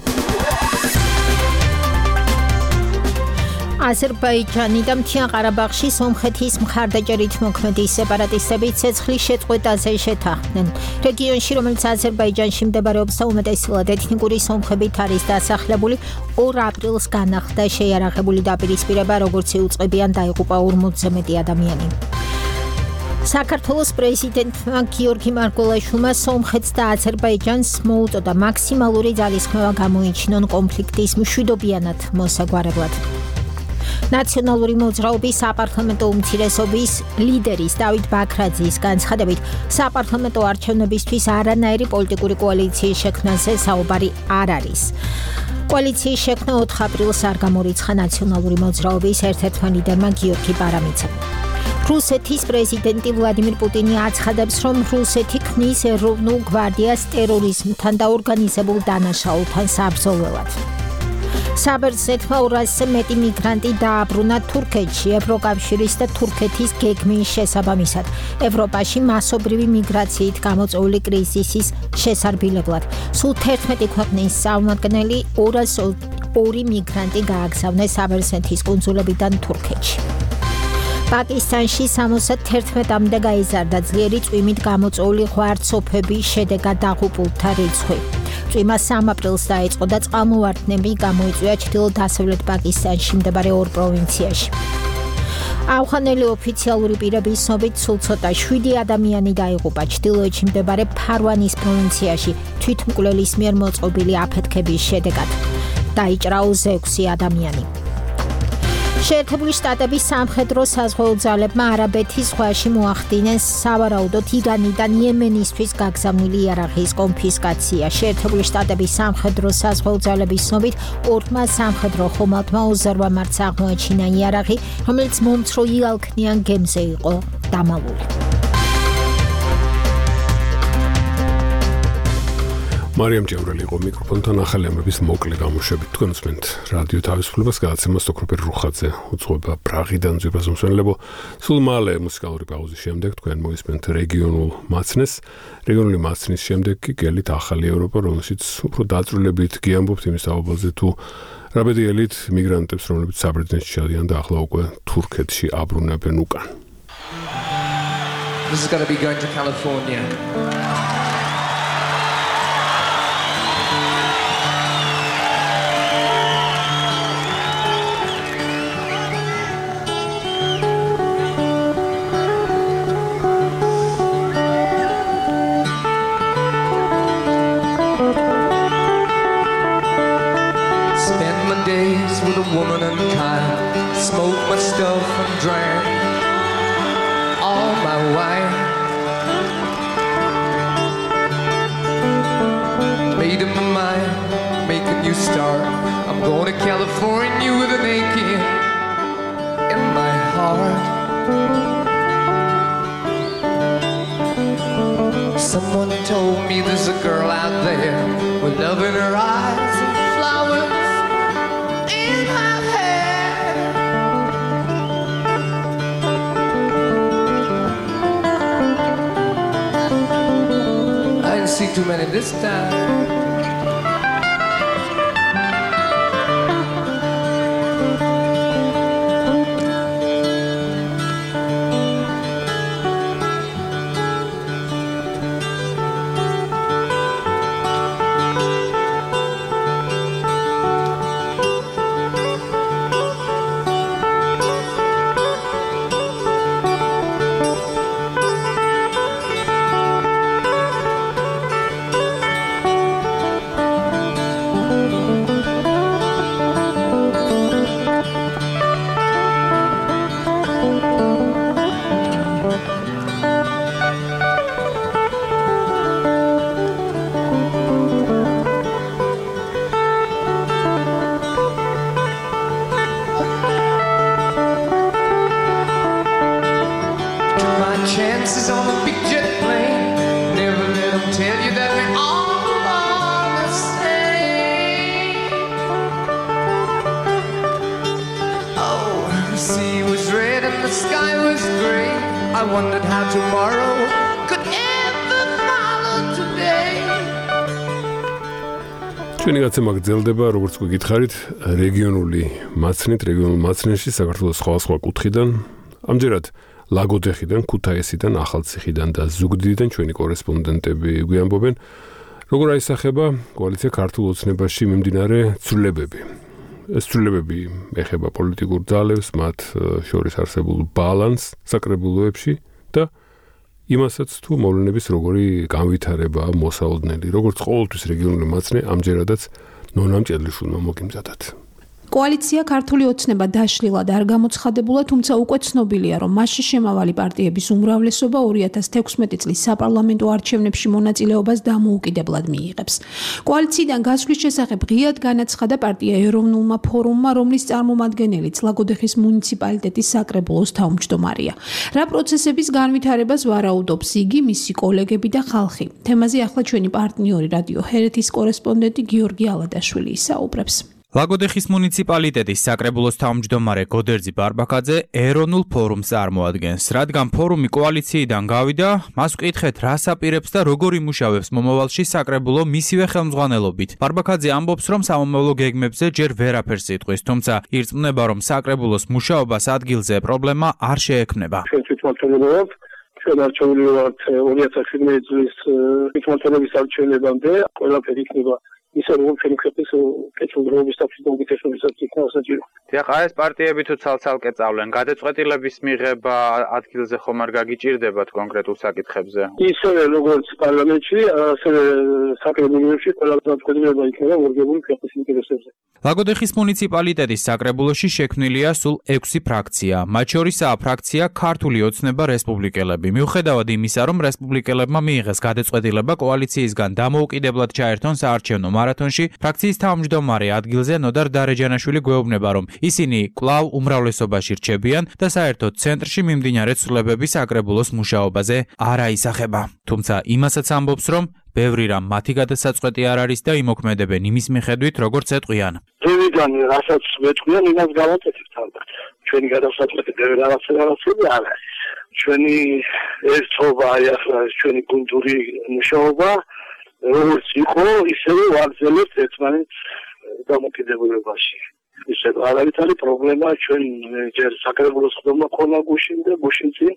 აზერბაიჯანი და მთიან ყარაბაღში სომხეთის მხარდაჭერით მოქმედი სეპარატისტები ცეცხლის შეწყვეტაზე შეთანხმდნენ. რეგიონში, რომელიც აზერბაიჯანში მდებარეობს და უმეტესწილად ეთნიკური სომხებით არის დასახლებული, ორ აპრილს განახლდა შეიარაღებული დაპირისპირება, როგორც იუწყებიან დაიღუპა ორმოცზე მეტი ადამიანი. საქართველოს პრეზიდენტმა გიორგი მარგველაშვილმა სომხეთს და აზერბაიჯანს მოუწოდა მაქსიმალური ძალისხმევა გამოიჩინონ კონფლიქტის მშვიდობიანად მოსაგვარებლად. ნაციონალური მოძრაობის საპარლამენტო უმცირესობის ლიდერის დავით ბაქრაძის განცხადებით, საპარლამენტო არჩევნებისთვის არანაირი პოლიტიკური კოალიციის შექმნაზე საუბარი არ არის. კოალიციის შექმნა ოთხ აპრილს არ გამორიცხა ნაციონალური მოძრაობის ერთ-ერთმა ლიდერმა გიორგი ბარამიცამ. რუსეთის პრეზიდენტი ვლადიმირ პუტინი აცხადებს, რომ რუსეთი ქმნის ეროვნულ გვარდიას ტერორიზმთან და ორგანიზებულ დანაშაულთან საბრძოლველად. საბერძნეთმა ორასზე მეტი მიგრანტი დააბრუნა თურქეთში ევროკავშირის და თურქეთის გეგმის შესაბამისად ევროპაში მასობრივი მიგრაციით გამოწვეული კრიზისის შესარბილებლად. სულ თერთმეტი ქვეყნის წარმომადგენელი ორას ორი მიგრანტი გააგზავნეს საბერძნეთის კუნძულებიდან თურქეთში. პაკისტანში სამოცდაათამდე გაიზარდა ძლიერი წვიმით გამოწვეული ღვარცოფების შედეგად დაღუპულთა რიცხვი. წვიმა სამ აპრილს დაიწყო და წყალმოვარდნები გამოიწვია ჩრდილო-დასავლეთ პაკისტანში მდებარე ორ პროვინციაში. ავღანელი ოფიციალური პირების ცნობით სულ ცოტა შვიდი ადამიანი დაიღუპა ჩრდილოეთში მდებარე ფარვანის პროვინციაში თვითმკვლელის მიერ მოწყობილი აფეთქების შედეგად. დაიჭრა ოცდაექვსი ადამიანი. შეერთებული შტატების სამხედრო საზღვაო ძალებმა არაბეთის ზღვაში მოახდინეს სავარაუდოდ ირანიდან იემენისთვის გაგზავნილი იარაღის კონფისკაცია. შეერთებული შტატების სამხედრო საზღვაო ძალების ცნობით ორმა სამხედრო ხომალდმა ოცდაორ მარტს აღმოაჩინა იარაღი, რომელიც მომცრო იალქნიან გემზე იყო დამალული. მარიამ ჭიაურელი იყო მიკროფონთან ახალი ამბების მოკლე გამოშვებით. თქვენ უსმენთ რადიო თავისუფლებას, გადაცემას თოქროპერ რუხაძე უძღვება პრაღიდან ძვირფას მსმენელებო. სულ მალე მუსიკალური პაუზის შემდეგ თქვენ მოისმენთ რეგიონულ მაცნეს. რეგიონული მაცნის შემდეგ კი გელით ახალი ევროპა, რომელშიც უფრო დაწვრილებით გიამბობთ იმის თაობაზე, თუ რა ბედიელით მიგრანტებს, რომლებიც საბერძნეთში ჩადიან და ახლა უკვე თურქეთში აბრუნებენ უკან. This is going to be going to California. With a woman unkind, smoke my stuff and drank all my wine. Made up my mind, make a new start. I'm going to California with an aching in my heart. Someone told me there's a girl out there with love in her eyes and flowers in her hair. I didn't see too many this time. tell you that we all are the same. Oh, the sea was red and the sky was gray. I wondered how tomorrow could ever follow today. ჩვენი გაცემა გრძელდება, როგორც გითხარით, რეგიონული მაცნით, რეგიონულ მაცნებში საქართველოს სხვადასხვა კუთხიდან, ამჯერად ლაგოდეხიდან, ქუთაისიდან, ახალციხიდან და ზუგდიდიდან ჩვენი კორესპონდენტები გვიამბობენ, როგორ აისახება კოალიცია ქართულ ოცნებაში მიმდინარე ცვლილებები. ეს ცვლილებები ეხება პოლიტიკურ ძალებს, მათ შორის არსებულ ბალანსს საკრებულოებში და იმასაც თუ მოვლენების როგორი განვითარება მოსაოდნელი, როგორც ყოველთვის რეგიონული მაცნე ამჯერადაც ნონამ ჭედლიშვილმა მოგიმზადათ. კოალიცია ქართული ოცნება დაშლილად არ გამოცხადებულა, თუმცა უკვე ცნობილია, რომ მასში შემავალი პარტიების უმრავლესობა ორი ათას თექვსმეტი წლის საპარლამენტო არჩევნებში მონაწილეობას დამოუკიდებლად მიიღებს. კოალიციიდან გასვლის შესახებ ღიად განაცხადა პარტია ეროვნულმა ფორუმმა, რომლის წარმომადგენელიც ლაგოდეხის მუნიციპალიტეტის საკრებულოს თავმჯდომარეა. რა პროცესების განვითარებას ვარაუდობს იგი, მისი კოლეგები და ხალხი. თემაზე ახლა ჩვენი პარტნიორი რადიო ჰერეთის კორესპონდენტი გიორგი ალადაშვილი ისაუბრებს. ლაგოდეხის მუნიციპალიტეტის საკრებულოს თავმჯდომარე გოდერძი ბარბაკაძე ეროვნულ ფორუმს წარმოადგენს. რადგან ფორუმი კოალიციიდან გავიდა, მას ვკითხეთ, რას აპირებს და როგორ იმუშავებს მომავალში საკრებულო მისივე ხელმძღვანელობით. ბარბაკაძე ამბობს, რომ სამომავლო გეგმებზე ჯერ ვერაფერს იტყვის, თუმცა ირწმუნება, რომ საკრებულოს მუშაობას ადგილზე პრობლემა არ შეექმნება. ჩვენ თვითმმართველობთ, ჩვენ არჩეული ვართ ორი ათას შვიდმეტი წლის თვითმმართველობის არჩევნებამდე, ყველაფერი იქნება ისე რომ ჩვენი ქვეყნის კეთილდღეობის და ფიზიოლოგიის საკითხებს საჭირო. დიახ, ეს პარტიები თუ ცალ-ცალკე წავლენ, გადაწყვეტილების მიღება ადგილზე ხომ არ გაგიჭირდებათ კონკრეტულ საკითხებზე? ისევე როგორც პარლამენტში, ასევე საკრებულოში ყველა გადაწყვეტილება იქნება მორგებული ქვეყნის ინტერესებზე. ლაგოდეხის მუნიციპალიტეტის საკრებულოში შექმნილია სულ ექვსი ფრაქცია. მათ შორისაა ფრაქცია ქართული ოცნება რესპუბლიკელები. მიუხედავად იმისა, რომ რესპუბლიკელებმა მიიღეს გადაწყვეტილება კოალიციისგან დამოუკიდებლად ჩაერთონ საარჩევნო მარათონში, ფრაქციის თავმჯდომარე ადგილზე ნოდარ დარეჯანაშვილი გვეუბნება, რომ ისინი კვლავ უმრავლესობაში რჩებიან და საერთოდ ცენტრში მიმდინარე ცვლილებების საკრებულოს მუშაობაზე არ აისახება. თუმცა იმასაც ამბობს, რომ ბევრი რამ მათი გადასაწყვეტი არ არის და იმოქმედებენ იმის მიხედვით, როგორც ეტყვიან. დღევიდან რასაც მეტყვიან, იმას გავაკეთებთ ალბათ. ჩვენი გადასაწყვეტი ბევრი რაღაცები არ არის. ჩვენი ერთობა, აი ახლა ჩვენი კულტური მუშაობა როგორც იყო, ისევე ვაგრძელებთ ერთმანეთს დამოკიდებულებაში. ისე არავითარი არის პრობლემა, ჩვენ ჯერ საკრებულოს ხდომა ქონა გუშინ და გუშინ წინ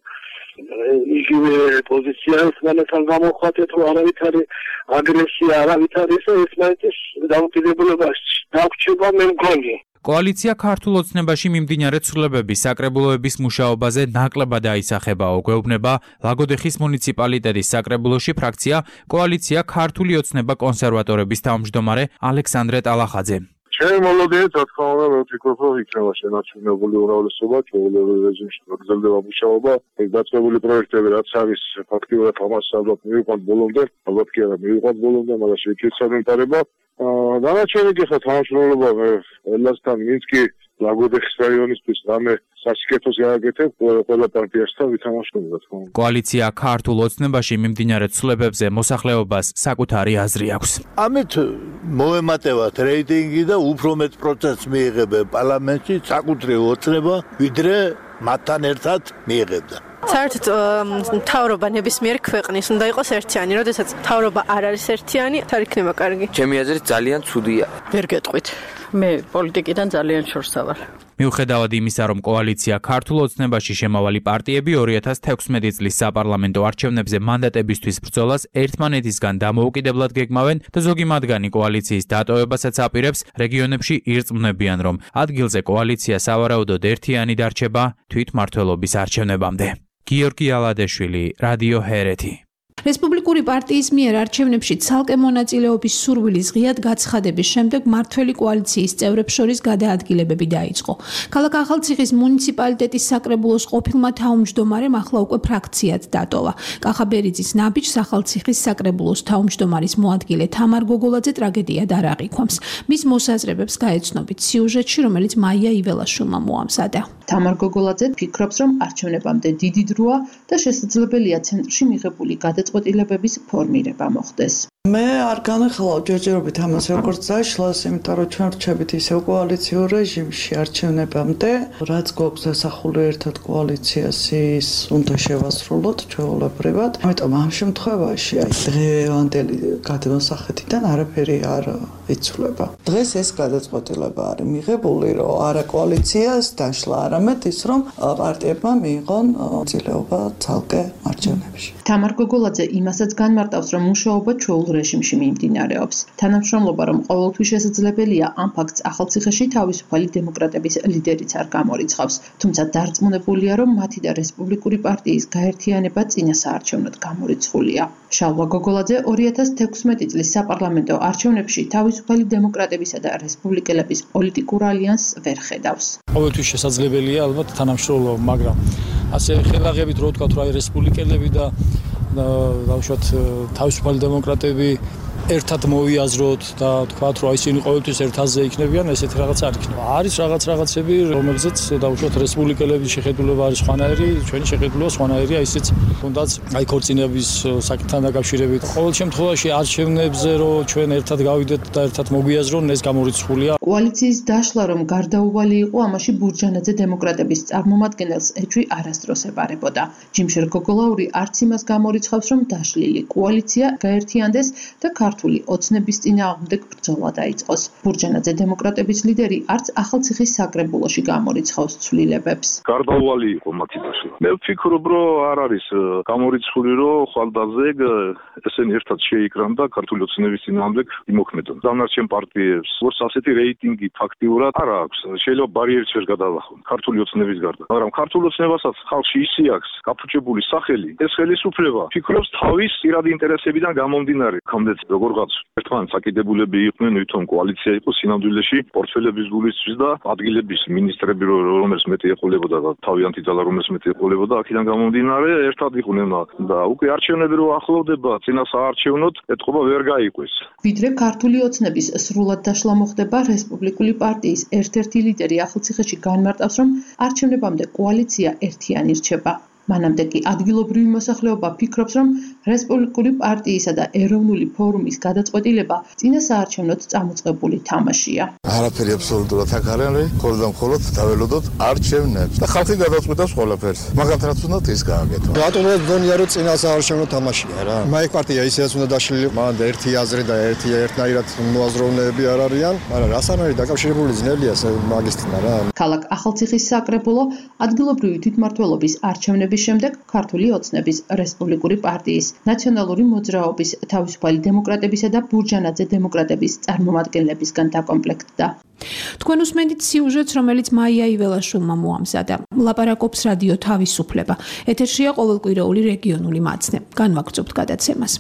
იგივე პოზიცია ერთმანეთთან გამოხვდეთ, რომ არავითარი აგრესია, არავითარი ისე ერთმანეთის დამოკიდებულებაში დაგვრჩება მე მგონი. კოალიცია ქართულ ოცნებაში მიმდინარე ცვლილებების საკრებულოების მუშაობაზე ნაკლებად აისახებაო, გვეუბნება ლაგოდეხის მუნიციპალიტეტის საკრებულოში ფრაქცია კოალიცია ქართული ოცნება კონსერვატორების თავმჯდომარე ალექსანდრე ტალახაძე. ჩვენ მოლოდინით, რა თქმა უნდა, მე ვფიქრობ, რომ იქნება შენარჩუნებული უმრავლესობა, ჩვეულებრივ რეჟიმში გრძელდება მუშაობა, ეს დაწყებული პროექტები, რაც არის ფაქტიურად ამას ალბათ მივიყვანთ ბოლომდე, ალბათ კი არა მივიყვანთ ბოლომდე, მაგრამ შეგვიძლია დამყარება. დანარჩენი კი ხა თანამშრომლობა ელასთან მინსკი ლაგოდეხის რაიონისთვის რამე სასიკეთოს გააკეთებ ყველა პარტიასთან ვითანამშრომლობთ. კოალიცია ქართულ ოცნებაში მიმდინარე ცვლილებებზე მოსახლეობას საკუთარი აზრი აქვს. ამით მოემატებათ რეიტინგი და უფრო მეტ პროცენტს მიიღებენ პარლამენტში საკუთრივ ოცნება, ვიდრე მათთან ერთად მიიღებდა. საერთოდ მთავრობა ნებისმიერ ქვეყნის უნდა იყოს ერთიანი, როდესაც მთავრობა არ არის ერთიანი, არ იქნება კარგი. ჩემი აზრით ძალიან ცუდია. ვერ გეტყვით. მე პოლიტიკიდან ძალიან შორსა ვარ. მიუხედავად იმისა, რომ კოალიცია ქართულ ოცნებაში შემავალი პარტიები ორი ათას თექვსმეტი წლის საპარლამენტო არჩევნებზე მანდატებისთვის ბრძოლას ერთმანეთისგან დამოუკიდებლად გეგმავენ და ზოგი მათგანი კოალიციის დატოვებასაც აპირებს, რეგიონებში ირწმუნებიან, რომ ადგილზე კოალიცია სავარაუდოდ ერთიანი დარჩება თვითმმართველობის არჩევნებამდე. გიორგი ალადაშვილი, რადიო ჰერეთი. რესპუბლიკური პარტიის მიერ არჩევნებში ცალკე მონაწილეობის სურვილის ღიად გაცხადების შემდეგ მმართველი კოალიციის წევრებს შორის გადაადგილებები დაიწყო. ქალაქ ახალციხის მუნიციპალიტეტის საკრებულოს ყოფილმა თავმჯდომარემ ახლა უკვე ფრაქციად დატოვა. კახაბერიძის ნაბიჯს ახალციხის საკრებულოს თავმჯდომარის მოადგილე თამარ გოგოლაძე ტრაგედიად არ აღიქვამს. მის მოსაზრებებს გაეცნობით სიუჟეტში, რომელიც მაია იველაშვილმა მოამზადა. თამარ გოგოლაძე ფიქრობს, რომ არჩევნებამდე დიდი დროა და შესაძლებელია ცენტრში მიღებული გადაწყვეტილება გადაწყვეტილებების ფორმირება მოხდეს. მე არ განახილავ ჯერჯერობით ამას როგორც დაშლას, იმიტომ რომ ჩვენ რჩებით ისევ კოალიციურ რეჟიმში არჩევნებამდე, რაც გვაქვს დასახული ერთად კოალიციას ის უნდა შევასრულოთ ჩვეულებრივად. ამიტომ ამ შემთხვევაში აი დღევანდელი გადმოსახედიდან არაფერი არ იცვლება. დღეს ეს გადაწყვეტილება არის მიღებული, რომ არა კოალიციას დაშლა, არამედ ის რომ პარტიებმა მიიღონ ცდილობა ცალკე არჩევნებში. თამარ გოგოლაძე იმასაც განმარტავს, რომ მუშაობა ჩვეულ რეჟიმში მიმდინარეობს. თანამშრომლობა, რომ ყოველთვის შესაძლებელია, ამ ფაქტს ახალციხეში თავისუფალი დემოკრატების ლიდერიც არ გამორიცხავს. თუმცა დარწმუნებულია, რომ მათი და რესპუბლიკური პარტიის გაერთიანება წინა საარჩევნოდ გამორიცხულია. შალვა გოგოლაძე ორი ათას თექვსმეტი წლის საპარლამენტო არჩევნებში თავისუფალი დემოკრატებისა და რესპუბლიკელების პოლიტიკურ ალიანსს ვერ ხედავს. ყოველთვის შესაძლებელია ალბათ თანამშრომლობა, მაგრამ ასე ხელაღებით რო ვთქვათ, რომ აი რესპუბლიკელები და დავუშვათ თავისუფალი დემოკრატები ერთად მოვიაზროთ და თქვათ, რომ ისინი ყოველთვის ერთაზე იქნებიან, ესეთი რაღაც არ იქნება. არის რაღაც რაღაცები, რომელზეც დავუშვათ რესპუბლიკელების შეხედულება არის სხვანაირი, ჩვენი შეხედულება სხვანაირია, ისიც თუნდაც აი ქორწინების საკითხთან დაკავშირებით. ყოველ შემთხვევაში არჩევნებზე რომ ჩვენ ერთად გავიდეთ და ერთად მოგვიაზრონ, ეს გამორიცხულია. კოალიციის დაშლა, რომ გარდაუვალი იყო, ამაში ბურჯანაძე დემოკრატების წარმომადგენელს ეჭვი არასდროს ებარებოდა. ჯიმშერ გოგოლაური არც იმას გამორიცხავს, რომ დაშლილი კოალიცია გაერთიანდეს და ქართული ოცნების წინააღმდეგ ბრძოლა დაიწყოს. ბურჯანაძე დემოკრატების ლიდერი არც ახალციხის საკრებულოში გამორიცხავს ცვლილებებს. გარდაუვალი იყო მათი დაშლა. მე ვფიქრობ, რომ არ არის გამორიცხული, რომ ხვალდაზე ესენი ერთად შეიკრან და ქართული ოცნების წინააღმდეგ იმოქმედონ. დანარჩენ პარტიებს ვორს ასეთი რეიტინგი ფაქტიურად არ აქვს. შეიძლება ბარიერს ვერ გადალახონ ქართული ოცნების გარდა. მაგრამ ქართულ ოცნებასაც ხალხში ისე აქვს გაფუჭებული სახელი, ეს ხელისუფლება ფიქრობს თავის პირადი ინტერესებიდან გამომდინარე. ხამდეთ როგორღაც ერთმანეთს აკიდებულები იყვნენ, ვითომ კოალიცია იყო სინამდვილეში პორტფელების გულისთვის და ადგილების მინისტრები, რომელს მეტი ეყოლებოდა და თავიანთი ძალა რომელს მეტი ეყოლებოდა, აქედან გამომდინარე ერთად იყვნენ და უკვე არჩევნები რო ახლოვდება, წინა საარჩევნოდ ეთყობა ვერ გაიყვეს. ვიდრე ქართული ოცნების სრულად დაშლა მოხდება, რესპუბლიკური პარტიის ერთ-ერთი ლიდერი ახალციხეში განმარტავს, რომ არჩევნებამდე კოალიცია ერთიანი რჩება. მანამდე კი ადგილობრივი მოსახლეობა ფიქრობს, რომ რესპუბლიკური პარტიისა და ეროვნული ფორუმის გადაწყვეტილება წინა საარჩევნოდ წამოწყებული თამაშია. არაფერი აბსოლუტურად აქ არ არის, მხოლოდ და მხოლოდ დაველოდოთ არჩევნებს და ხალხი გადაწყვეტავს ყველაფერს. მაგათაც უნდა ის გააკეთო. რატომ გონია რომ წინა საარჩევნო თამაშია რა? მაიქ პარტია ისედაც უნდა დაშლილიყო, მანამდე ერთი აზრი და ერთი ერთნაირად მოაზროვნეები არ არიან, მაგრამ რასანაირად დაკავშირებული ძნელია მაგისთან რა. ქალაქ ახალციხის საკრებულო ადგილობრივი თვითმმართველობის არჩევნების შემდეგ ქართული ოცნების, რესპუბლიკური პარტიის, ნაციონალური მოძრაობის, თავისუფალი დემოკრატებისა და ბურჯანაძე დემოკრატების წარმომადგენლებისგან დაკომპლექტდა. თქვენ უსმენთ სიუჟეტს, რომელიც მაია იველაშვილმა მოამზადა. ლაპარაკობს რადიო თავისუფლება. ეთერშია ყოველკვირეული რეგიონული მაცნე. განვაგრძობთ გადაცემას.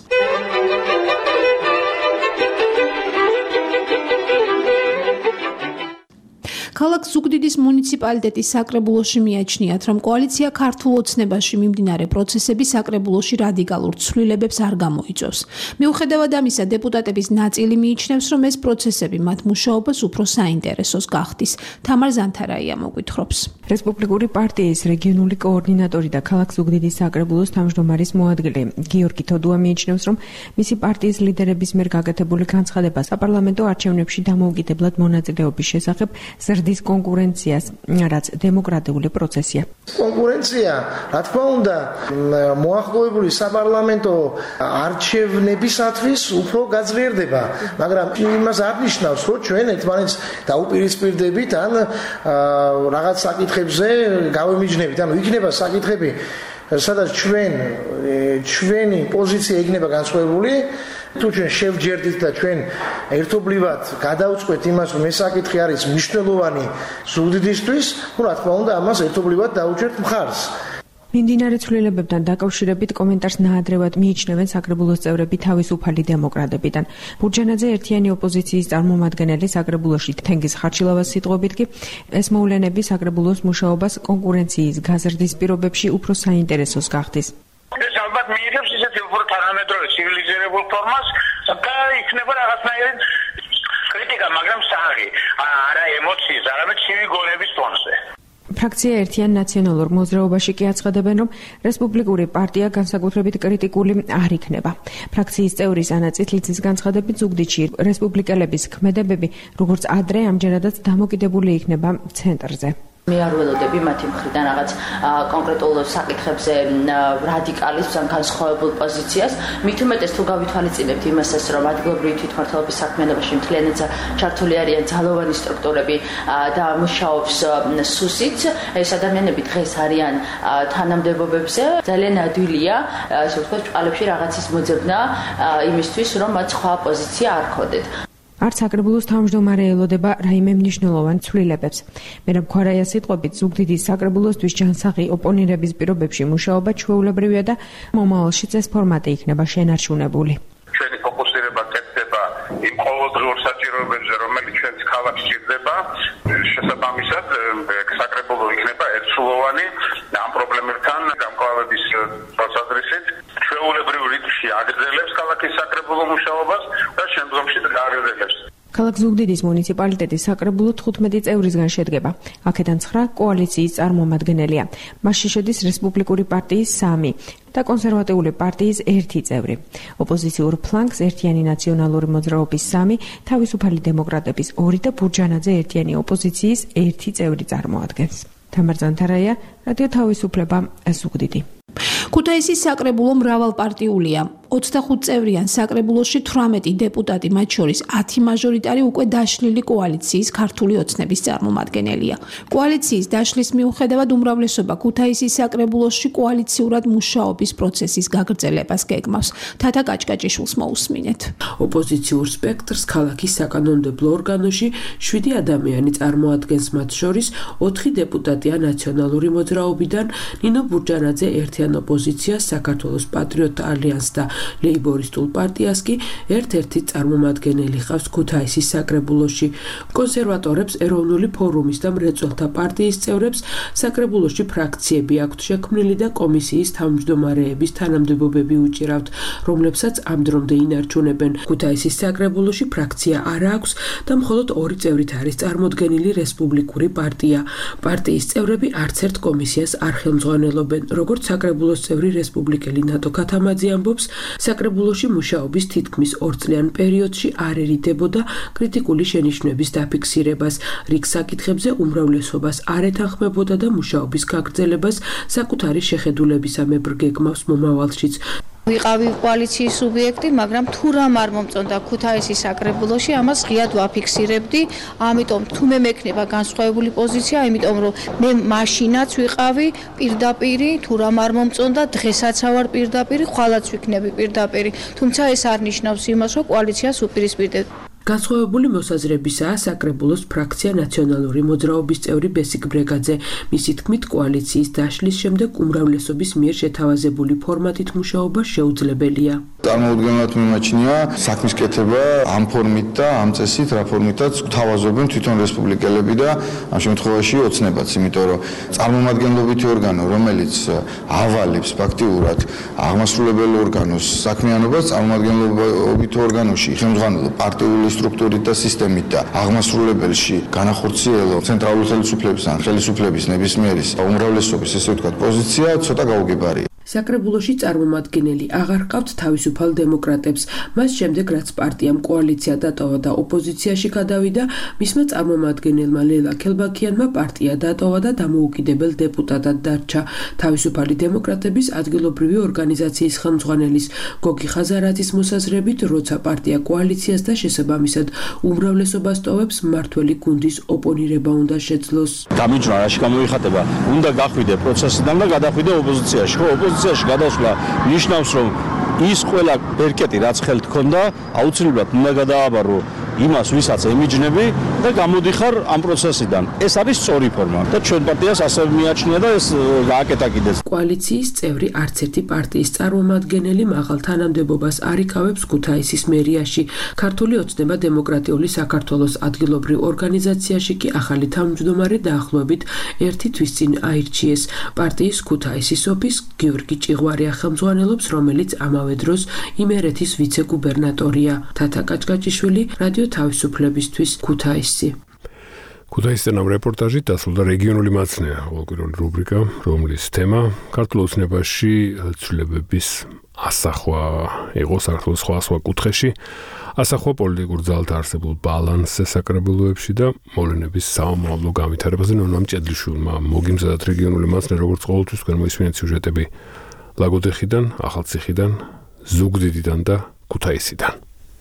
ქალაქ ზუგდიდის მუნიციპალიტეტის საკრებულოში მიაჩნიათ, რომ კოალიცია ქართულ ოცნებაში მიმდინარე პროცესები საკრებულოში რადიკალურ ცვლილებებს არ გამოიწვევს. მიუხედავად ამისა, დეპუტატების ნაწილი მიიჩნევს, რომ ეს პროცესები მათ მუშაობას უფრო საინტერესოს გახდის. თამარ ზანთარაია მოგვითხრობს. რესპუბლიკური პარტიის რეგიონული კოორდინატორი და ქალაქ ზუგდიდის საკრებულოს თავმჯდომარის მოადგილე გიორგი თოდუა მიიჩნევს, რომ მისი პარტიის ლიდერების მიერ გაკეთებული განცხადება საპარლამენტო არჩევნებში დამოუკიდებლად მონაწილეობის შესახებ ზრდის კონკურენციას, რაც დემოკრატიული პროცესია. კონკურენცია, რა თქმა უნდა, მოახლოებული საპარლამენტო არჩევნებისათვის უფრო გაძლიერდება, მაგრამ იმას არ ნიშნავს, რომ ჩვენ ერთმანეთს დაუპირისპირდებით ან რაღაც საკითხებზე გავემიჯნებით. ანუ იქნება საკითხები, სადაც ჩვენ ჩვენი პოზიცია იქნება განსხვავებული. თუ ჩვენ შევჯერდით და ჩვენ ერთობლივად გადავწყვეტ იმას, რომ ეს საკითხი არის მნიშვნელოვანი ზუგდიდისთვის, ну, რა თქმა უნდა, ამას ერთობლივად დაუჭერთ მხარს. მიმდინარე ცვლილებებთან დაკავშირებით კომენტარს ნაადრევად მიიჩნევენ საკრებულოს წევრები თავისუფალი დემოკრატებიდან. ბურჯანაძე ერთიანი ოპოზიციის წარმომადგენელი საკრებულოში თენგიზ ხარჩილავას სიტყვებით კი ეს მოვლენები საკრებულოს მუშაობას კონკურენციის გაზრდის პირობებში უფრო საინტერესოს გახდის. ეს ალბათ მიიღებს ისეთ უფრო თანამედროვე ცივილიზირებულ ფორმას და იქნება რაღაცნაირი კრიტიკა, მაგრამ სააღი, არა ემოციის, არამედ ცივი გონების ტონზე. ფრაქცია ერთიან ნაციონალურ მოძრაობაში კი აცხადებენ, რომ რესპუბლიკური პარტია განსაკუთრებით კრიტიკული არ იქნება. ფრაქციის წევრის ანა წითლიძის განცხადებით ზუგდიდში რესპუბლიკელების ქმედებები, როგორც ადრე, ამჯერადაც დამოკიდებული იქნება ცენტრზე. მე არ ველოდები მათი მხრიდან რაღაც კონკრეტულ საკითხებზე რადიკალიზმს ან განსხვავებულ პოზიციას. მით უმეტეს თუ გავითვალისწინებთ იმასაც, რომ ადგილობრივი თვითმმართველობის საქმიანობაში მთლიანად ჩართული არიან ძალოვანი სტრუქტურები და მუშაობს სუსიც, ეს ადამიანები დღეს არიან თანამდებობებზე. ძალიან ადვილია, ასე ვთქვათ, წყალებში რაღაცის მოძებნა იმისთვის, რომ მათ სხვა პოზიცია არ ქონდეთ. არც საკრებულოს თავმჯდომარე ელოდება რაიმე მნიშვნელოვან ცვლილებებს. მერაბ ქვარაიას სიტყვებით, ზუგდიდის საკრებულოსთვის ჯანსაღი ოპონირების პირობებში მუშაობა ჩვეულებრივია და მომავალშიც ეს ფორმატი იქნება შენარჩუნებული. ჩვენი ფოკუსირება კეთდება იმ ყოველდღიურ საჭიროებებზე, რომელიც ჩვენს ქალაქს ჭირდება. შესაბამისად, საკრებულო იქნება ერთსულოვანი ამ პრობლემებთან გამკლავების თვალსაზრისით. ჩვეულებრივ რიტმში აგრძელებს ქალაქის საკრებულო მუშაობას და შემდგომში გააგრძელებს. ქალაქ ზუგდიდის მუნიციპალიტეტის საკრებულო თხუთმეტი წევრისგან შედგება. აქედან ცხრა კოალიციის წარმომადგენელია. მასში შედის რესპუბლიკური პარტიის სამი და კონსერვატიული პარტიის ერთი წევრი. ოპოზიციურ ფლანგს ერთიანი ნაციონალური მოძრაობის სამი, თავისუფალი დემოკრატების ორი და ბურჯანაძე ერთიანი ოპოზიციის ერთი წევრი წარმოადგენს. თამარ ზანთარაია, რადიო თავისუფლება, ზუგდიდი. ქუთაისის საკრებულო მრავალპარტიულია. ოცდახუთ წევრიან საკრებულოში თვრამეტი დეპუტატი, მათ შორის ათი მაჟორიტარი უკვე დაშლილი კოალიციის ქართული ოცნების წარმომადგენელია. კოალიციის დაშლის მიუხედავად უმრავლესობა ქუთაისის საკრებულოში კოალიციურად მუშაობის პროცესის გაგრძელებას გეგმავს. თათა კაჭკაჭიშვილს მოусმინეთ. ოპოზიციურ სპექტრს ქალაქის საკანონმდებლო ორგანოში შვიდი ადამიანი წარმოადგენს, მათ შორის ოთხი დეპუტატია ნაციონალური მოძრაობიდან, ნინო ბურჯანაძე ერთიან ოპოზიციას, საქართველოს პატრიოტთა ალიანსს და ლეიბორისტულ პარტიას კი ერთ-ერთი წარმომადგენელი ხავს ქუთაისის საკრებულოში. კონსერვატორებს, ეროვნული ფორუმის და მრეწველთა პარტიის წევრებს საკრებულოში ფრაქციები აქვთ შექმნილი და კომისიის თავმჯდომარეების თანამდებობები უჭირავთ, რომლებსაც ამ დრომდე ინარჩუნებენ. ქუთაისის საკრებულოში ფრაქცია არ აქვს და მხოლოდ ორი წევრით არის წარმოდგენილი რესპუბლიკური პარტია. პარტიის წევრები არც ერთ კომისიას არ ხელმძღვანელობენ. როგორც საკრებულოს წევრი რესპუბლიკელი ნატო ქათამაძე ამბობს, საკრებულოში მუშაობის თითქმის ორწლიან პერიოდში არ ერიდებოდა კრიტიკული შენიშვნების დაფიქსირებას. რიგ საკითხებზე უმრავლესობას არ ეთანხმებოდა და მუშაობის გაგრძელებას საკუთარი შეხედულებისამებრ გეგმავს მომავალშიც. ვიყავი კოალიციის სუბიექტი, მაგრამ თუ რამ არ მომწონდა ქუთაისის საკრებულოში, ამას ღიად ვაფიქსირებდი. ამიტომ თუ მე მექნება განსხვავებული პოზიცია, იმიტომ რომ მე მაშინაც ვიყავი პირდაპირი, თუ რამ არ მომწონდა, დღესაც ავარ პირდაპირი, ხვალაც ვიქნები პირდაპირი. თუმცა ეს არ ნიშნავს იმას, რომ კოალიციას უპირისპირდებ. განსხვავებული მოსაზრებისაა საკრებულოს ფრაქცია ნაციონალური მოძრაობის წევრი ბესიკ ბრეგაძე. მისი თქმით, კოალიციის დაშლის შემდეგ უმრავლესობის მიერ შეთავაზებული ფორმატით მუშაობა შეუძლებელია. წარმოუდგენლად მიმაჩნია საქმის კეთება ამ ფორმით და ამ წესით, რა ფორმითაც გვთავაზობენ თვითონ რესპუბლიკელები და ამ შემთხვევაში ოცნებაც, იმიტომ რომ წარმომადგენლობითი ორგანო, რომელიც ავალებს ფაქტიურად აღმასრულებელ ორგანოს საქმიანობას, წარმომადგენლობითი ორგანოში ხელმძღვანელო პარტიული სტრუქტურით და სისტემით და აღმასრულებელში განახორციელო ცენტრალური ხელისუფლების ან ხელისუფლების ნებისმიერი უმრავლესობის, ესე ვთქვათ, პოზიცია ცოტა გაუგებარია. საკრებულოში წარმომადგენელი აღარ ყავთ თავისუფალ დემოკრატებს. მას შემდეგ, რაც პარტიამ კოალიცია დატოვა და ოპოზიციაში გადავიდა, მისმა წარმომადგენელმა ლელა ქელბაქიანმა პარტია დატოვა და დამოუკიდებელ დეპუტატად დარჩა. თავისუფალი დემოკრატების ადგილობრივი ორგანიზაციის ხელმძღვანელის გოგი ხაზარაძის მოსაზრებით, როცა პარტია კოალიციას და შესაბამისად უმრავლესობას ტოვებს, მმართველი გუნდის ოპონირება უნდა შეძლოს. გამიჯნა რაში გამოიხატება, უნდა გახვიდე პროცესიდან და გადახვიდე ოპოზიციაში. ხო, ოპოზიციაში გადასვლა ნიშნავს, რომ ის ყველა ბერკეტი, რაც ხელთ ქონდა, აუცილებლად უნდა გადააბარო იმას, ვისაც ემიჯნები და გამოდიხარ ამ პროცესიდან. ეს არის სწორი ფორმა და ჩვენ პარტიას ასევე მიაჩნია და ეს გააკეთა კიდეც. კოალიციის წევრი არც ერთი პარტიის წარმომადგენელი მაღალ თანამდებობას არ იკავებს ქუთაისის მერიაში. ქართული ოცნება დემოკრატიული საქართველოს ადგილობრივ ორგანიზაციაში კი ახალი თავმჯდომარე დაახლოებით ერთი თვის წინ აირჩიეს. პარტიის ქუთაისის ოფისს გიორგი ჭიღვარია ხელმძღვანელობს, რომელიც ამავე დროს იმერეთის ვიცე-გუბერნატორია. თათა კაჭკაჭიშვილი, რადიო თავისუფლებისთვის, ქუთაისი. ქუთაისიდან ამ რეპორტაჟით დასრულდა რეგიონული მაცნე, ყოველკვირეული რუბრიკა, რომლის თემა ქართულ ოცნებაში ცვლილებების ასახვა იყო საქართველოს სხვა კუთხეში, ასახვა პოლიტიკურ ძალთა არსებულ ბალანსზე საკრებულოებში და მოვლენების საომავლო განვითარებაზე. ნონა მჭედლიშვილმა მოგიმზადათ რეგიონული მაცნე, როგორც ყოველთვის თქვენ მოისმინეთ სიუჟეტები ლაგოდეხიდან, ახალციხიდან, ზუგდიდიდან და ქუთაისიდან.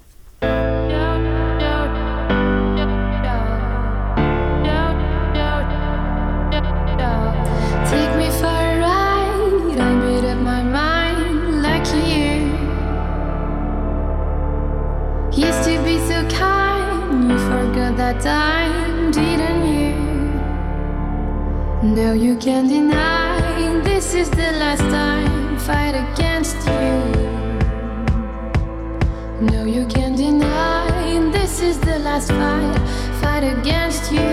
That time, didn't you? No, you can't deny this is the last time. Fight against you. No, you can't deny this is the last fight. Fight against you.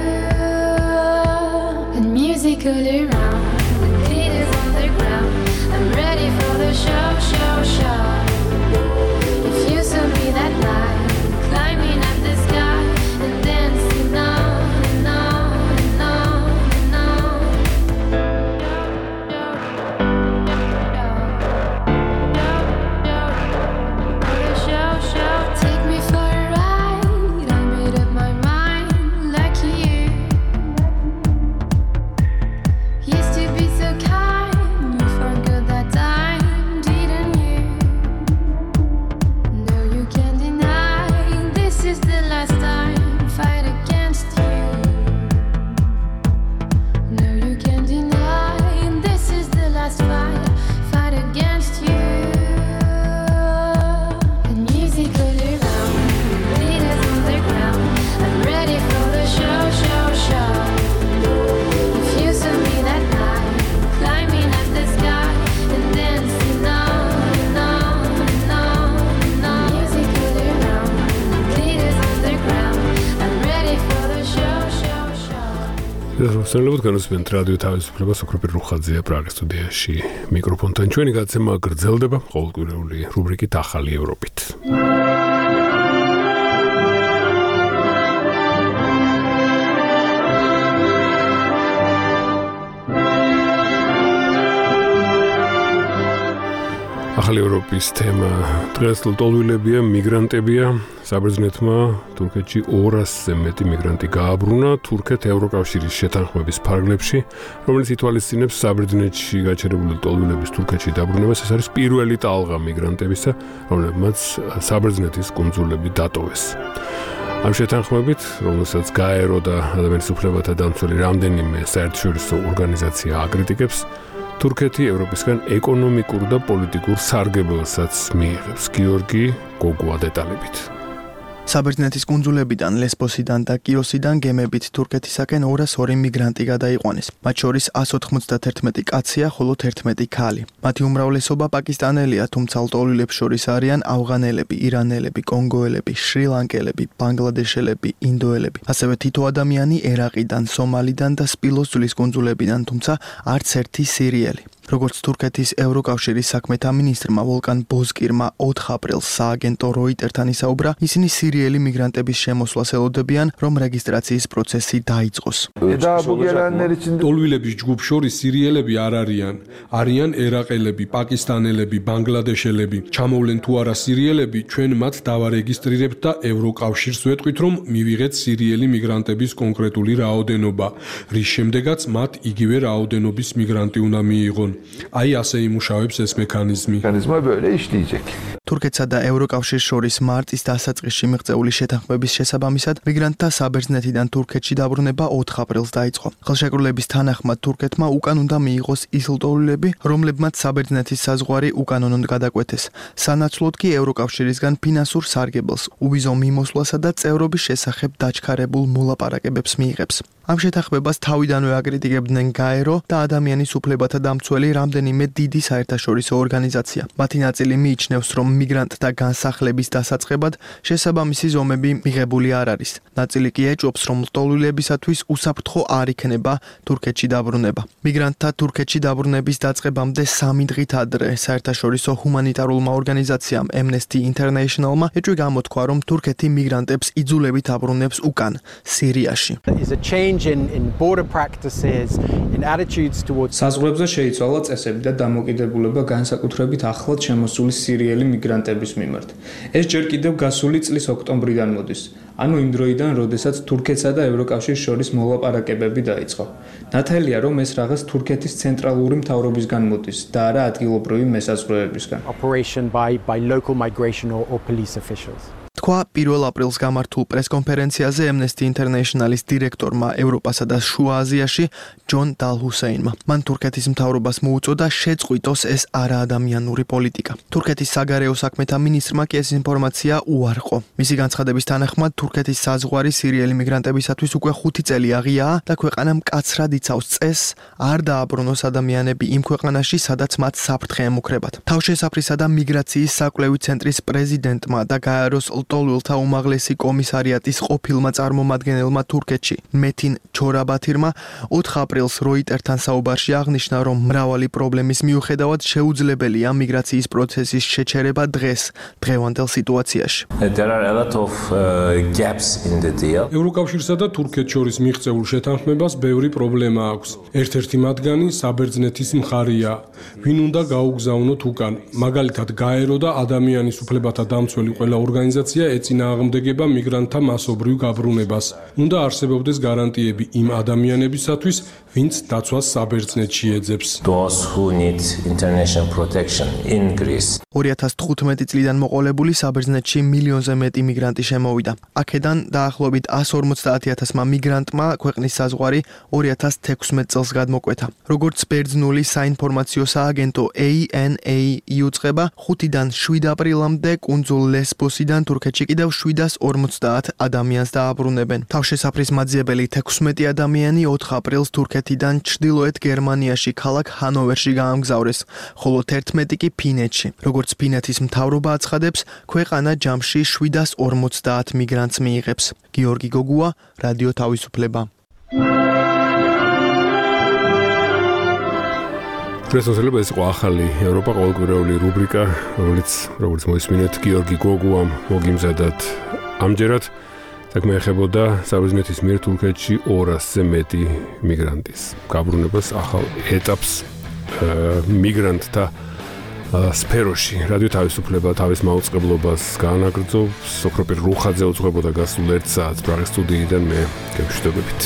And music all around, the glitters on the ground. I'm ready for the show, show, show. If you saw me that night, climbing up the sky. Სანელობთ განუსმენთ რადიო თავისუფლებას, ოქროპირ რუხაძეა პრაღის სტუდიაში მიკროფონთან. ჩვენი გაცემა გრძელდება ყოველკვირეული რუბრიკით ახალი ევროპით. ახალი ევროპის თემა დღეს ლტოლვილებია, მიგრანტებია. საბერძნეთმა თურქეთში ორასზე მეტი მიგრანტი გააბრუნა თურქეთ ევროკავშირის შეთანხმების ფარგლებში, რომელიც ითვალისწინებს საბერძნეთში გაჩერებული ლტოლვილების თურქეთში დაბრუნებას. ეს არის პირველი ტალღა მიგრანტებისა, რომლებმაც საბერძნეთის კუნძულები დატოვეს. ამ შეთანხმებით, რომელსაც გაერო და ადამიანის უფლებათა დამცველი რამდენიმე საერთაშორისო ორგანიზაცია აკრიტიკებს, თურქეთი ევროპისგან ეკონომიკურ და პოლიტიკურ სარგებელსაც მიიღებს. გიორგი გოგუა დეტალებით. საბერძნეთის კუნძულებიდან, ლესბოსიდან და კიოსიდან გემებით თურქეთისაკენ ორას ორი მიგრანტი გადაიყვანეს. მათ შორის εκατს ოთხმოცდაათერთმეტი კაცია, ხოლო თერთმეტი ქალი. მათი უმრავლესობა პაკისტანელია, თუმცა ლტოლვილებს შორის არიან ავღანელები, ირანელები, კონგოელები, შრი-ლანკელები, ბანგლადეშელები, ინდოელები. ასევე თითო ადამიანი ერაყიდან, სომალიდან და სპილოს ძვლის კუნძულებიდან, თუმცა არც ერთი სირიელი. როგორც თურქეთის ევროკავშირის საქმეთა მინისტრმა ვოლკან ბოზკირმა ოთხ აპრილს სააგენტო როიტერთან ისაუბრა, ისინი სირიელი მიგრანტების შემოსვლას ელოდებიან, რომ რეგისტრაციის პროცესი დაიწყოს. ლტოლვილების ჯგუფ შორის სირიელები არ არიან. არიან ერაყელები, პაკისტანელები, ბანგლადეშელები. ჩამოვლენ თუ არა სირიელები, ჩვენ მათ დავარეგისტრირებთ და ევროკავშირს ვეტყვით, რომ მივიღეთ სირიელი მიგრანტების კონკრეტული რაოდენობა, რის შემდეგაც მათ იგივე რაოდენობის მიგრანტი უნდა მიიღონ. აი ასე იმუშავებს ეს მექანიზმი. თურქეთსა და ევროკავშირს შორის მარტის დასაწყისში მიღწეული შეთანხმების შესაბამისად, მიგრანტთა საბერძნეთიდან თურქეთში დაბრუნება ოთხ აპრილს დაიწყო. ხელშეკრულების თანახმად თურქეთმა უკან უნდა მიიღოს ის ლტოლვილები, რომლებმაც საბერძნეთის საზღვარი უკანონოდ გადაკვეთეს. სანაცვლოდ კი ევროკავშირისგან ფინანსურ სარგებელს, უვიზო მიმოსვლასა და წევრობის შესახებ დაჩქარებულ მოლაპარაკებებს მიიღებს. ამ შეთანხმებას თავიდანვე აკრიტიკებდნენ გაერო და ადამიანის უფლებათა დამცველი რამდენიმე დიდი საერთაშორისო ორგანიზაცია. მათი ნაწილი მიიჩნევს, რომ მიგრანტთა განსახლების დასაწყებად შესაბამისი ზომები მიღებული არ არის. ნაწილი კი ეჭვობს, რომ ლტოლვილებისათვის უსაფრთხო არ იქნება თურქეთში დაბრუნება. მიგრანტთა თურქეთში დაბრუნების დაწყებამდე სამი დღით ადრე საერთაშორისო ჰუმანიტარულმა ორგანიზაციამ Amnesty International-მა ეჭვი გამოთქვა, რომ თურქეთი მიგრანტებს იძულებით აბრუნებს უკან, სირიაში. საზღვრებზე შეიცვალა წესები და დამოკიდებულება განსაკუთრებით ახლად შემოსული სირიელი მიგრანტების მიმართ. ეს ჯერ კიდევ გასული წლის ოქტომბრიდან მოდის, ანუ იმ დროიდან, როდესაც თურქეთსა და ევროკავშირს შორის მოლაპარაკებები დაიწყო. ნათელია, რომ ეს რაღაც თურქეთის ცენტრალური მთავრობისგან მოდის და არა ადგილობრივი მესაზღვრეებისგან. თქვა პირველ აპრილს გამართულ პრესკონფერენციაზე Amnesty International-ის დირექტორმა ევროპასა და შუა აზიაში ჯონ დალჰუსეინმა. მან თურქეთის მთავრობას მოუწოდა შეწყვიტოს ეს არაადამიანური პოლიტიკა. თურქეთის საგარეო საქმეთა მინისტრმა კი ეს ინფორმაცია უარყო. მისი განცხადების თანახმად თურქეთის საზღვარი სირიელი მიგრანტებისათვის უკვე ხუთი წელი აღიაა და ქვეყანა მკაცრად იცავს წესს არ დააბრუნოს ადამიანები იმ ქვეყანაში, სადაც მათ საფრთხე ემუქრებათ. თავშესაფრისა და მიგრაციის საკვლევი ცენტრის პრეზიდენტმა და გაეროს ლტოლვილთა უმაღლესი კომისარიატის ყოფილმა წარმომადგენელმა თურქეთში მეთინ ჩორაბათირმა ოთხ აპრილს როიტერთან საუბარში აღნიშნა, რომ მრავალი პრობლემის მიუხედავად შეუძლებელია მიგრაციის პროცესის შეჩერება დღეს, დღევანდელ სიტუაციაში. ევროკავშირსა და თურქეთს შორის მიღწეულ შეთანხმებას ბევრი პრობლემა აქვს. ერთ-ერთი მათგანი საბერძნეთის მხარეა. ვინ უნდა გაუგზავნოთ უკან? მაგალითად, გაერო და ადამიანის უფლებათა დამცველი ყველა ორგანიზაცია ეწინააღმდეგება მიგრანტთა მასობრივ გაბრუნებას. უნდა არსებობდეს გარანტიები იმ ადამიანებისათვის, ვინც დაცვას საბერძნეთში ეძებს. ორი ათას თხუთმეტი წლიდან მოყოლებული საბერძნეთში მილიონზე მეტი მიგრანტი შემოვიდა. აქედან დაახლოებით εκατს ორმოცდაათი ათასმა მიგრანტმა ქვეყნის საზღვარი ორი ათას თექვსმეტ წელს გადმოკვეთა. როგორც ბერძნული საინფორმაციო სააგენტო A N A იუწყება, ხუთიდან შვიდ აპრილამდე კუნძულ ლესბოსიდან თურქეთში კიდევ შვიდას ორმოცდაათ ადამიანს დააბრუნებენ. თავშესაფრის მაძიებელი თექვსმეტი ადამიანი ოთხ აპრილს თურქეთიდან ჩრდილოეთ გერმანიაში ქალაქ ჰანოვერში გაამგზავრეს, ხოლო თერთმეტი კი ფინეთში. როგორც ფინეთის მთავრობა აცხადებს, ქვეყანა ჯამში შვიდას ორმოცდაათ მიგრანტს მიიღებს. გიორგი გოგუა, რადიო თავისუფლება. პრესონსელება ეს იყო ახალი ევროპა ყოველკვირეული რუბრიკა, რომელიც როგორც მოისმინეთ, გიორგი გოგუამ მოგიმზადათ ამჯერად. საქმე ეხებოდა საბერძნეთის მიერ თურქეთში ორასზე მეტი მიგრანტის გაბრუნებას, ახალ ეტაპს მიგრანტთა სფეროში. რადიო თავისუფლება თავის მაუწყებლობას გაანაგრძობს. სოფროპირ რუხაძე უძღვებოდა გასულ ერთ საათს პრაღის სტუდიიდან, მე გემშვიდობებით.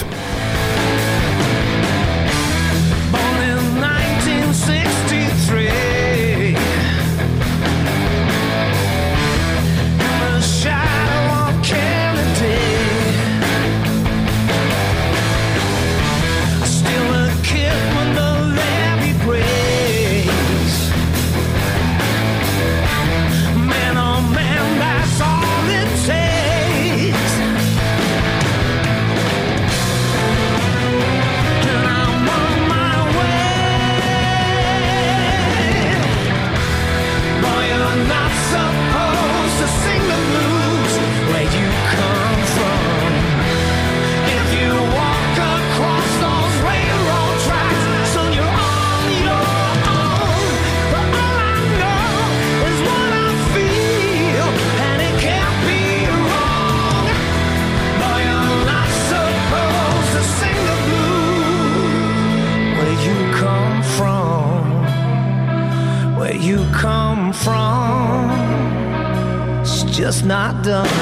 Just not done.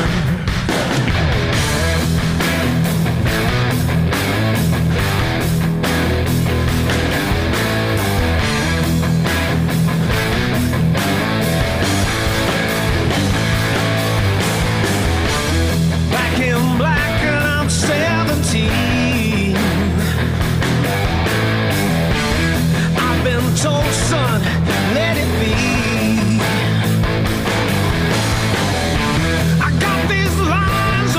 Back in black and I'm seventeen. I've been told, son, let it be. Lines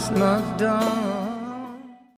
not done.